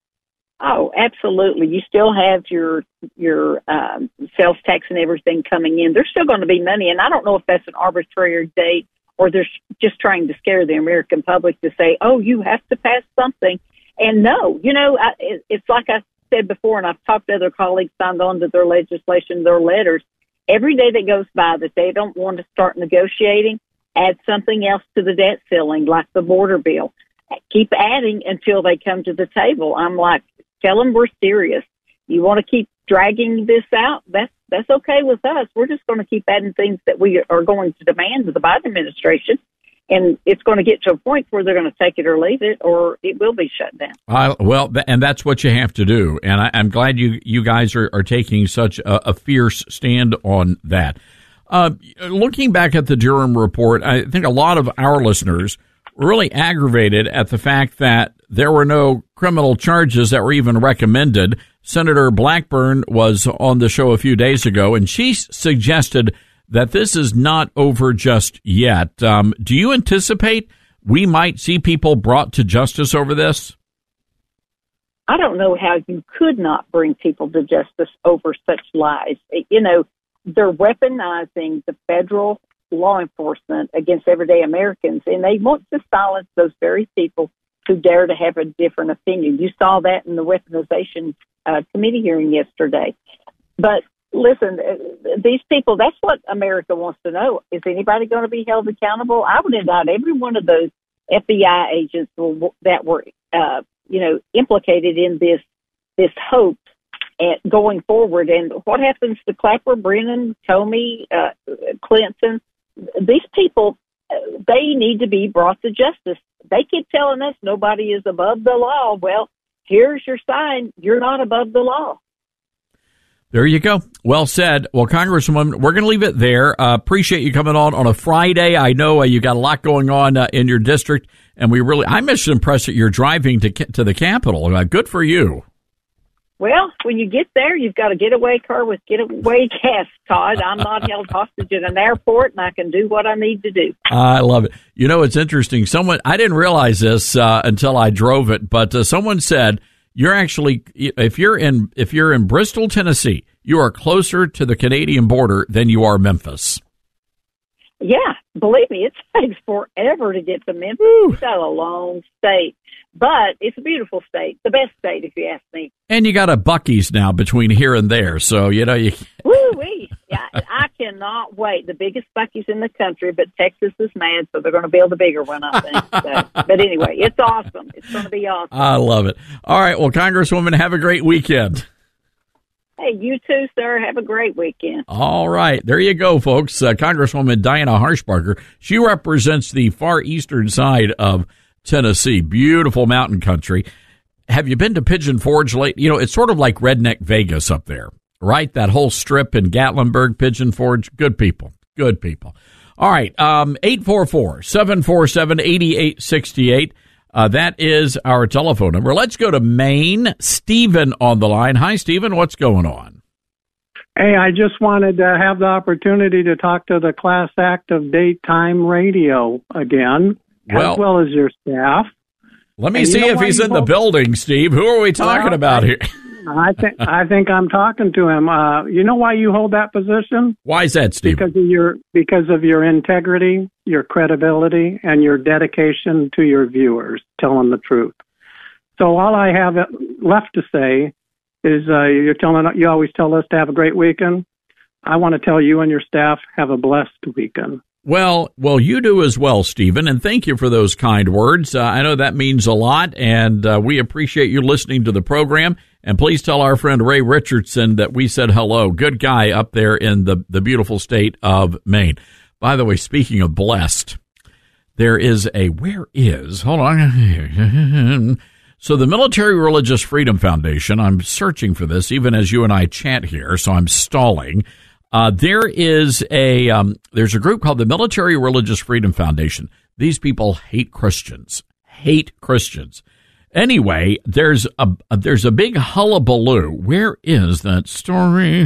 Oh, absolutely. You still have your your um, sales tax and everything coming in. There's still going to be money, and I don't know if that's an arbitrary date or they're just trying to scare the American public to say, oh, you have to pass something. And no, you know, I, it, it's like I said before, and I've talked to other colleagues signed on to their legislation, their letters. Every day that goes by that they don't want to start negotiating, add something else to the debt ceiling, like the border bill. Keep adding until they come to the table. I'm like, tell them we're serious. You want to keep dragging this out? That's that's okay with us. We're just going to keep adding things that we are going to demand to the Biden administration, and it's going to get to a point where they're going to take it or leave it, or it will be shut down. Uh, well, and that's what you have to do. And I, I'm glad you you guys are, are taking such a, a fierce stand on that. Uh, looking back at the Durham report, I think a lot of our listeners were really aggravated at the fact that there were no criminal charges that were even recommended. Senator Blackburn was on the show a few days ago, and she suggested that this is not over just yet. Um, do you anticipate we might see people brought to justice over this? I don't know how you could not bring people to justice over such lies. You know, they're weaponizing the federal law enforcement against everyday Americans, and they want to silence those very people who dare to have a different opinion. You saw that in the weaponization uh, committee hearing yesterday. But listen, these people, that's what America wants to know. Is anybody going to be held accountable? I would indict every one of those F B I agents that were, uh, you know, implicated in this this hoax at going forward. And what happens to Clapper, Brennan, Comey, uh, Clinton? These people, they need to be brought to justice. They keep telling us nobody is above the law. Well, here's your sign. You're not above the law. There you go. Well said. Well, Congresswoman, we're going to leave it there. Uh, appreciate you coming on on a Friday. I know uh, you got a lot going on uh, in your district, and we really, I'm just impressed that you're driving to to the Capitol. Uh, good for you. Well, when you get there, you've got a getaway car with getaway gas, Todd. I'm not held hostage at an airport, and I can do what I need to do. I love it. You know, it's interesting. Someone, I didn't realize this uh, until I drove it, but uh, someone said you're actually, if you're in, if you're in Bristol, Tennessee, you are closer to the Canadian border than you are Memphis. Yeah, believe me, it takes forever to get to Memphis. It's got a long state, but it's a beautiful state, the best state if you ask me. And you got a Buc-ee's now between here and there, so you know you. Woo-wee! Yeah, I cannot wait. The biggest Buc-ee's in the country, but Texas is mad, so they're going to build a bigger one, I think. So, but anyway, it's awesome. It's going to be awesome. I love it. All right, well, Congresswoman, have a great weekend. Hey, you too, sir. Have a great weekend. All right. There you go, folks. Uh, Congresswoman Diana Harshbarger. She represents the far eastern side of Tennessee. Beautiful mountain country. Have you been to Pigeon Forge lately? You know, it's sort of like Redneck Vegas up there, right? That whole strip in Gatlinburg, Pigeon Forge. Good people. Good people. All right. Um, eight four four, seven four seven, eight eight six eight. Uh, that is our telephone number. Let's go to Maine. Stephen on the line. Hi, Stephen. What's going on? Hey, I just wanted to have the opportunity to talk to the class act of daytime radio again. Well- as well as your staff. Let me And you see know if why he's you in the hold- building, Steve. Who are we talking Well, about I- here? I think I think I'm talking to him. Uh, you know why you hold that position? Why is that, Steve? Because of your because of your integrity, your credibility, and your dedication to your viewers, telling the truth. So all I have left to say is uh, you're telling you always tell us to have a great weekend. I want to tell you and your staff have a blessed weekend. Well, well, you do as well, Stephen, and thank you for those kind words. Uh, I know that means a lot, and uh, we appreciate you listening to the program. And please tell our friend Ray Richardson that we said hello. Good guy up there in the, the beautiful state of Maine. By the way, speaking of blessed, there is a, where is, hold on. So the Military Religious Freedom Foundation, I'm searching for this even as you and I chat here, so I'm stalling. Uh, there is a, um, there's a group called the Military Religious Freedom Foundation. These people hate Christians, hate Christians. Anyway, there's a, a there's a big hullabaloo. Where is that story?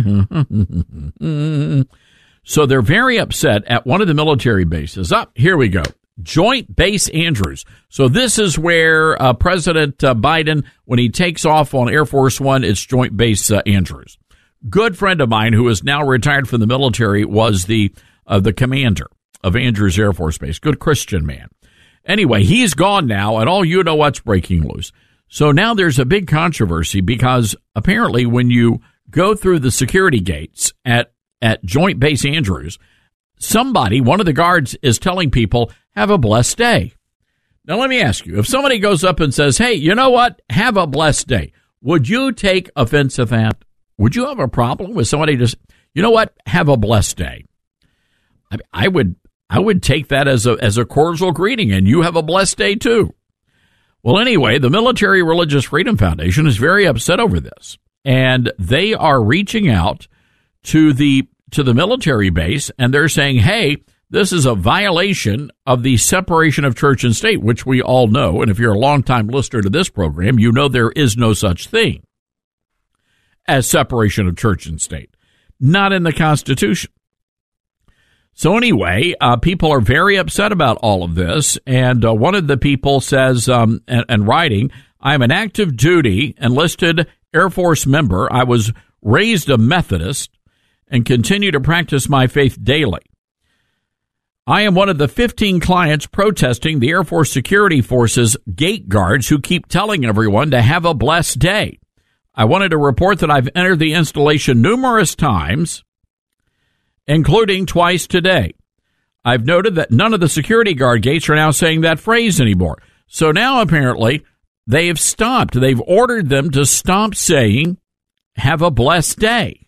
So they're very upset at one of the military bases. Up, oh, here we go. Joint Base Andrews. So this is where uh, President uh, Biden, when he takes off on Air Force One, it's Joint Base uh, Andrews. Good friend of mine who is now retired from the military was the uh, the commander of Andrews Air Force Base. Good Christian man. Anyway, he's gone now, and all you know what's breaking loose. So now there's a big controversy because apparently when you go through the security gates at, at Joint Base Andrews, somebody, one of the guards, is telling people, have a blessed day. Now, let me ask you, if somebody goes up and says, hey, you know what, have a blessed day, would you take offense at that? Would you have a problem with somebody just, you know what, have a blessed day? I, I would I would take that as a as a cordial greeting, and you have a blessed day too. Well, anyway, the Military Religious Freedom Foundation is very upset over this, and they are reaching out to the to the military base, and they're saying, hey, this is a violation of the separation of church and state, which we all know, and if you're a longtime listener to this program, you know there is no such thing as separation of church and state, not in the Constitution. So anyway, uh, people are very upset about all of this, and uh, one of the people says, um, and, and writing, I'm an active duty enlisted Air Force member. I was raised a Methodist and continue to practice my faith daily. I am one of the fifteen clients protesting the Air Force Security Forces gate guards who keep telling everyone to have a blessed day. I wanted to report that I've entered the installation numerous times, including twice today. I've noted that none of the security guard gates are now saying that phrase anymore. So now apparently they have stopped. They've ordered them to stop saying, have a blessed day.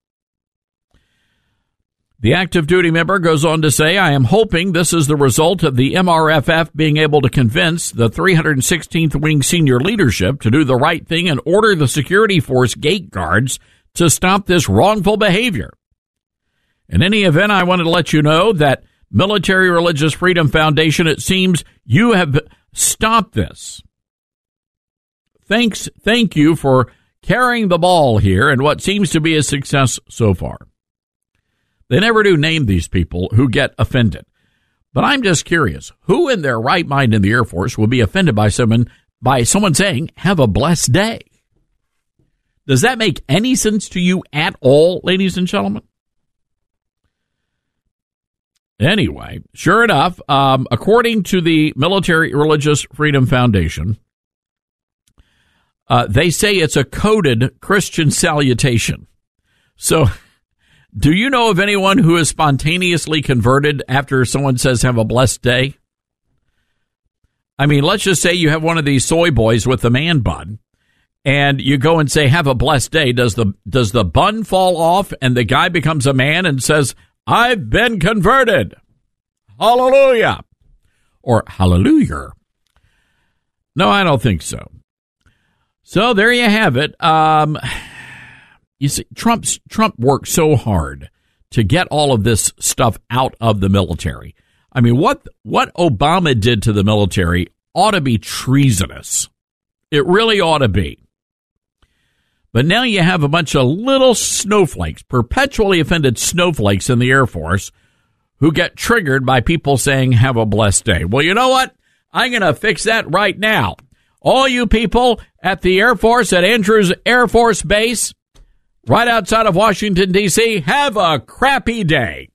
The active duty member goes on to say, I am hoping this is the result of the M R F F being able to convince the three hundred sixteenth Wing senior leadership to do the right thing and order the security force gate guards to stop this wrongful behavior. In any event, I wanted to let you know that Military Religious Freedom Foundation, it seems you have stopped this. Thanks, thank you for carrying the ball here and what seems to be a success so far. They never do name these people who get offended. But I'm just curious, who in their right mind in the Air Force will be offended by someone, by someone saying, have a blessed day? Does that make any sense to you at all, ladies and gentlemen? Anyway, sure enough, um, according to the Military Religious Freedom Foundation, uh, they say it's a coded Christian salutation. So, do you know of anyone who is spontaneously converted after someone says, have a blessed day? I mean, let's just say you have one of these soy boys with the man bun, and you go and say, have a blessed day. Does the, does the bun fall off and the guy becomes a man and says, I've been converted. Hallelujah. Or hallelujah. No, I don't think so. So there you have it. Um, you see, Trump's, Trump worked so hard to get all of this stuff out of the military. I mean, what what Obama did to the military ought to be treasonous. It really ought to be. But now you have a bunch of little snowflakes, perpetually offended snowflakes in the Air Force who get triggered by people saying, have a blessed day. Well, you know what? I'm going to fix that right now. All you people at the Air Force at Andrews Air Force Base, right outside of Washington, D C, have a crappy day.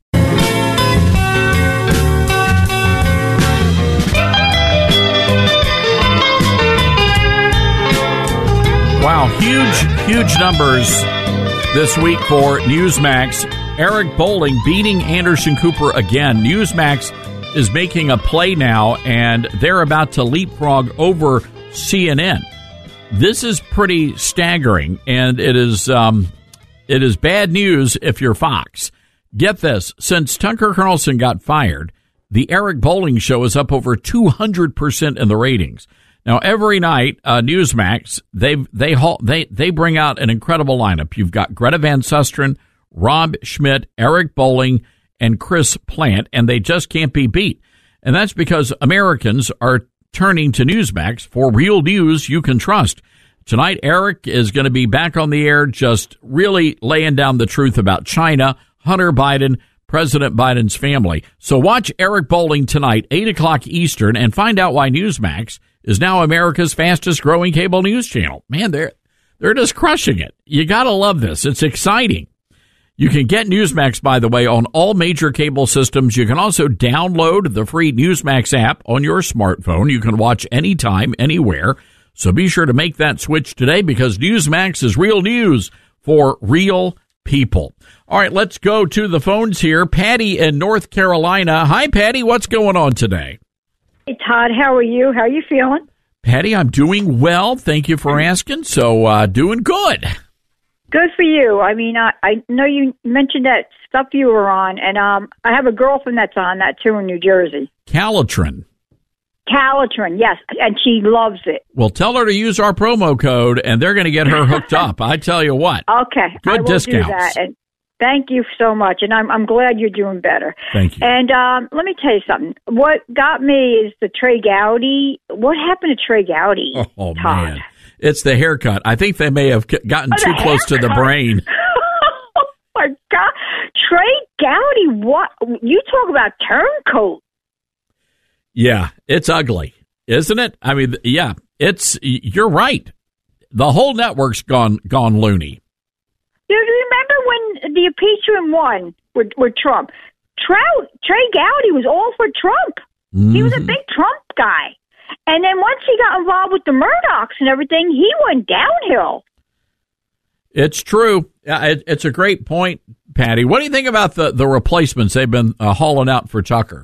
Wow, huge, huge numbers this week for Newsmax. Eric Bolling beating Anderson Cooper again. Newsmax is making a play now, and they're about to leapfrog over C N N. This is pretty staggering, and it is um, it is bad news if you're Fox. Get this. Since Tucker Carlson got fired, the Eric Bolling show is up over two hundred percent in the ratings. Now, every night, uh, Newsmax, they they they they bring out an incredible lineup. You've got Greta Van Susteren, Rob Schmidt, Eric Bolling, and Chris Plant, and they just can't be beat. And that's because Americans are turning to Newsmax for real news you can trust. Tonight, Eric is going to be back on the air just really laying down the truth about China, Hunter Biden, President Biden's family. So watch Eric Bolling tonight, eight o'clock Eastern, and find out why Newsmax is now America's fastest growing cable news channel. Man, they're, they're just crushing it. You got to love this. It's exciting. You can get Newsmax, by the way, on all major cable systems. You can also download the free Newsmax app on your smartphone. You can watch anytime, anywhere. So be sure to make that switch today, because Newsmax is real news for real people. All right, let's go to the phones here. Patty in North Carolina. Hi, Patty. What's going on today? Hey, Todd. How are you? How are you feeling? Patty, I'm doing well. Thank you for asking. So, uh, doing good. Good for you. I mean, I, I know you mentioned that stuff you were on, and um, I have a girlfriend that's on that, too, in New Jersey. Calitrin. Calitrin, yes, and she loves it. Well, tell her to use our promo code, and they're going to get her hooked up. I tell you what. Okay. Good I will discounts. do that, and thank you so much, and I'm I'm glad you're doing better. Thank you. And um, let me tell you something. What got me is the Trey Gowdy. What happened to Trey Gowdy, Oh, Todd? man. It's the haircut. I think they may have gotten Oh, too the close to the haircut. brain. Oh, my God. Trey Gowdy, what? You talk about turncoat. Yeah, it's ugly, isn't it? I mean, yeah, it's, you're right. The whole network's gone gone loony. Do you remember when the impeachment won with, with Trump? Trout, Trey Gowdy was all for Trump. Mm-hmm. He was a big Trump guy. And then once he got involved with the Murdochs and everything, he went downhill. It's true. It, it's a great point, Patty. What do you think about the, the replacements they've been uh, hauling out for Tucker?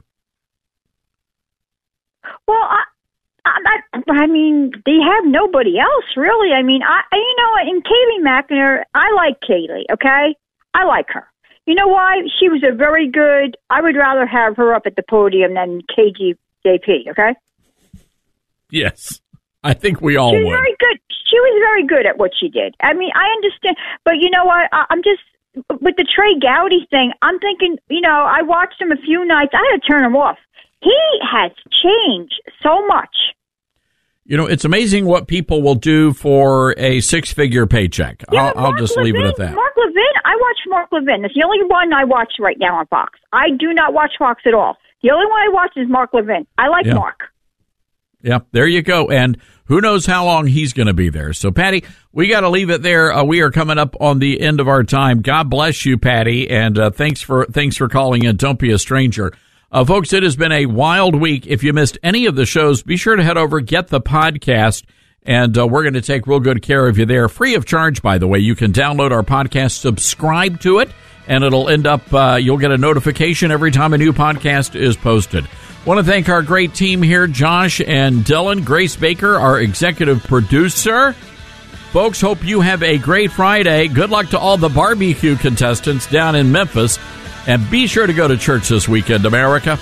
Well, I, I, I mean, they have nobody else, really. I mean, I, you know, in Kayleigh McEnroe, I like Kayleigh, okay? I like her. You know why? She was a very good, I would rather have her up at the podium than K G J P, okay? Yes, I think we all she was would. very good. She was very good at what she did. I mean, I understand, but you know what? I, I'm just with the Trey Gowdy thing. I'm thinking, you know, I watched him a few nights. I had to turn him off. He has changed so much. You know, it's amazing what people will do for a six-figure paycheck. Yeah, I'll, I'll just Levin, leave it at that. Mark Levin, I watch Mark Levin. It's the only one I watch right now on Fox. I do not watch Fox at all. The only one I watch is Mark Levin. I like Yeah. Mark. Yeah, there you go. And who knows how long he's going to be there. So, Patty, we got to leave it there. Uh, we are coming up on the end of our time. God bless you, Patty, and uh, thanks for thanks for calling in. Don't be a stranger. Uh, folks, it has been a wild week. If you missed any of the shows, be sure to head over, get the podcast, and uh, we're going to take real good care of you there. Free of charge, by the way. You can download our podcast, subscribe to it, and it'll end up, uh, you'll get a notification every time a new podcast is posted. Want to thank our great team here, Josh and Dylan, Grace Baker, our executive producer. Folks, hope you have a great Friday. Good luck to all the barbecue contestants down in Memphis. And be sure to go to church this weekend, America.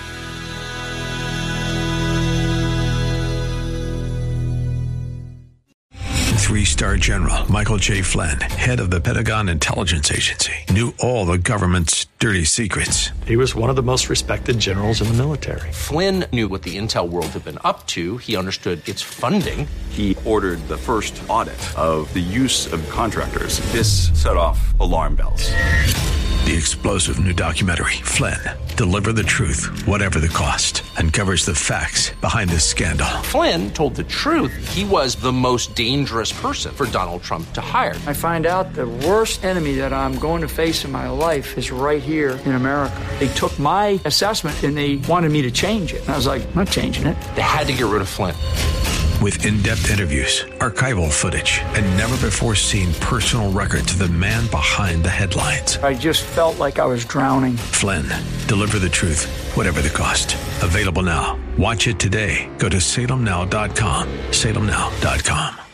Three-star General Michael J. Flynn, head of the Pentagon Intelligence Agency, knew all the government's dirty secrets. He was one of the most respected generals in the military. Flynn knew what the intel world had been up to. He understood its funding. He ordered the first audit of the use of contractors. This set off alarm bells. The explosive new documentary, Flynn, Deliver the truth, whatever the cost. Uncovers the facts behind this scandal. Flynn told the truth. He was the most dangerous person for Donald Trump to hire. I find out the worst enemy that I'm going to face in my life is right here in America. They took my assessment and they wanted me to change it. And I was like, I'm not changing it. They had to get rid of Flynn. With in-depth interviews, archival footage, and never-before-seen personal records of the man behind the headlines. I just felt like I was drowning. Flynn, deliver the truth, whatever the cost. Available now. Watch it today. Go to salem now dot com. salem now dot com.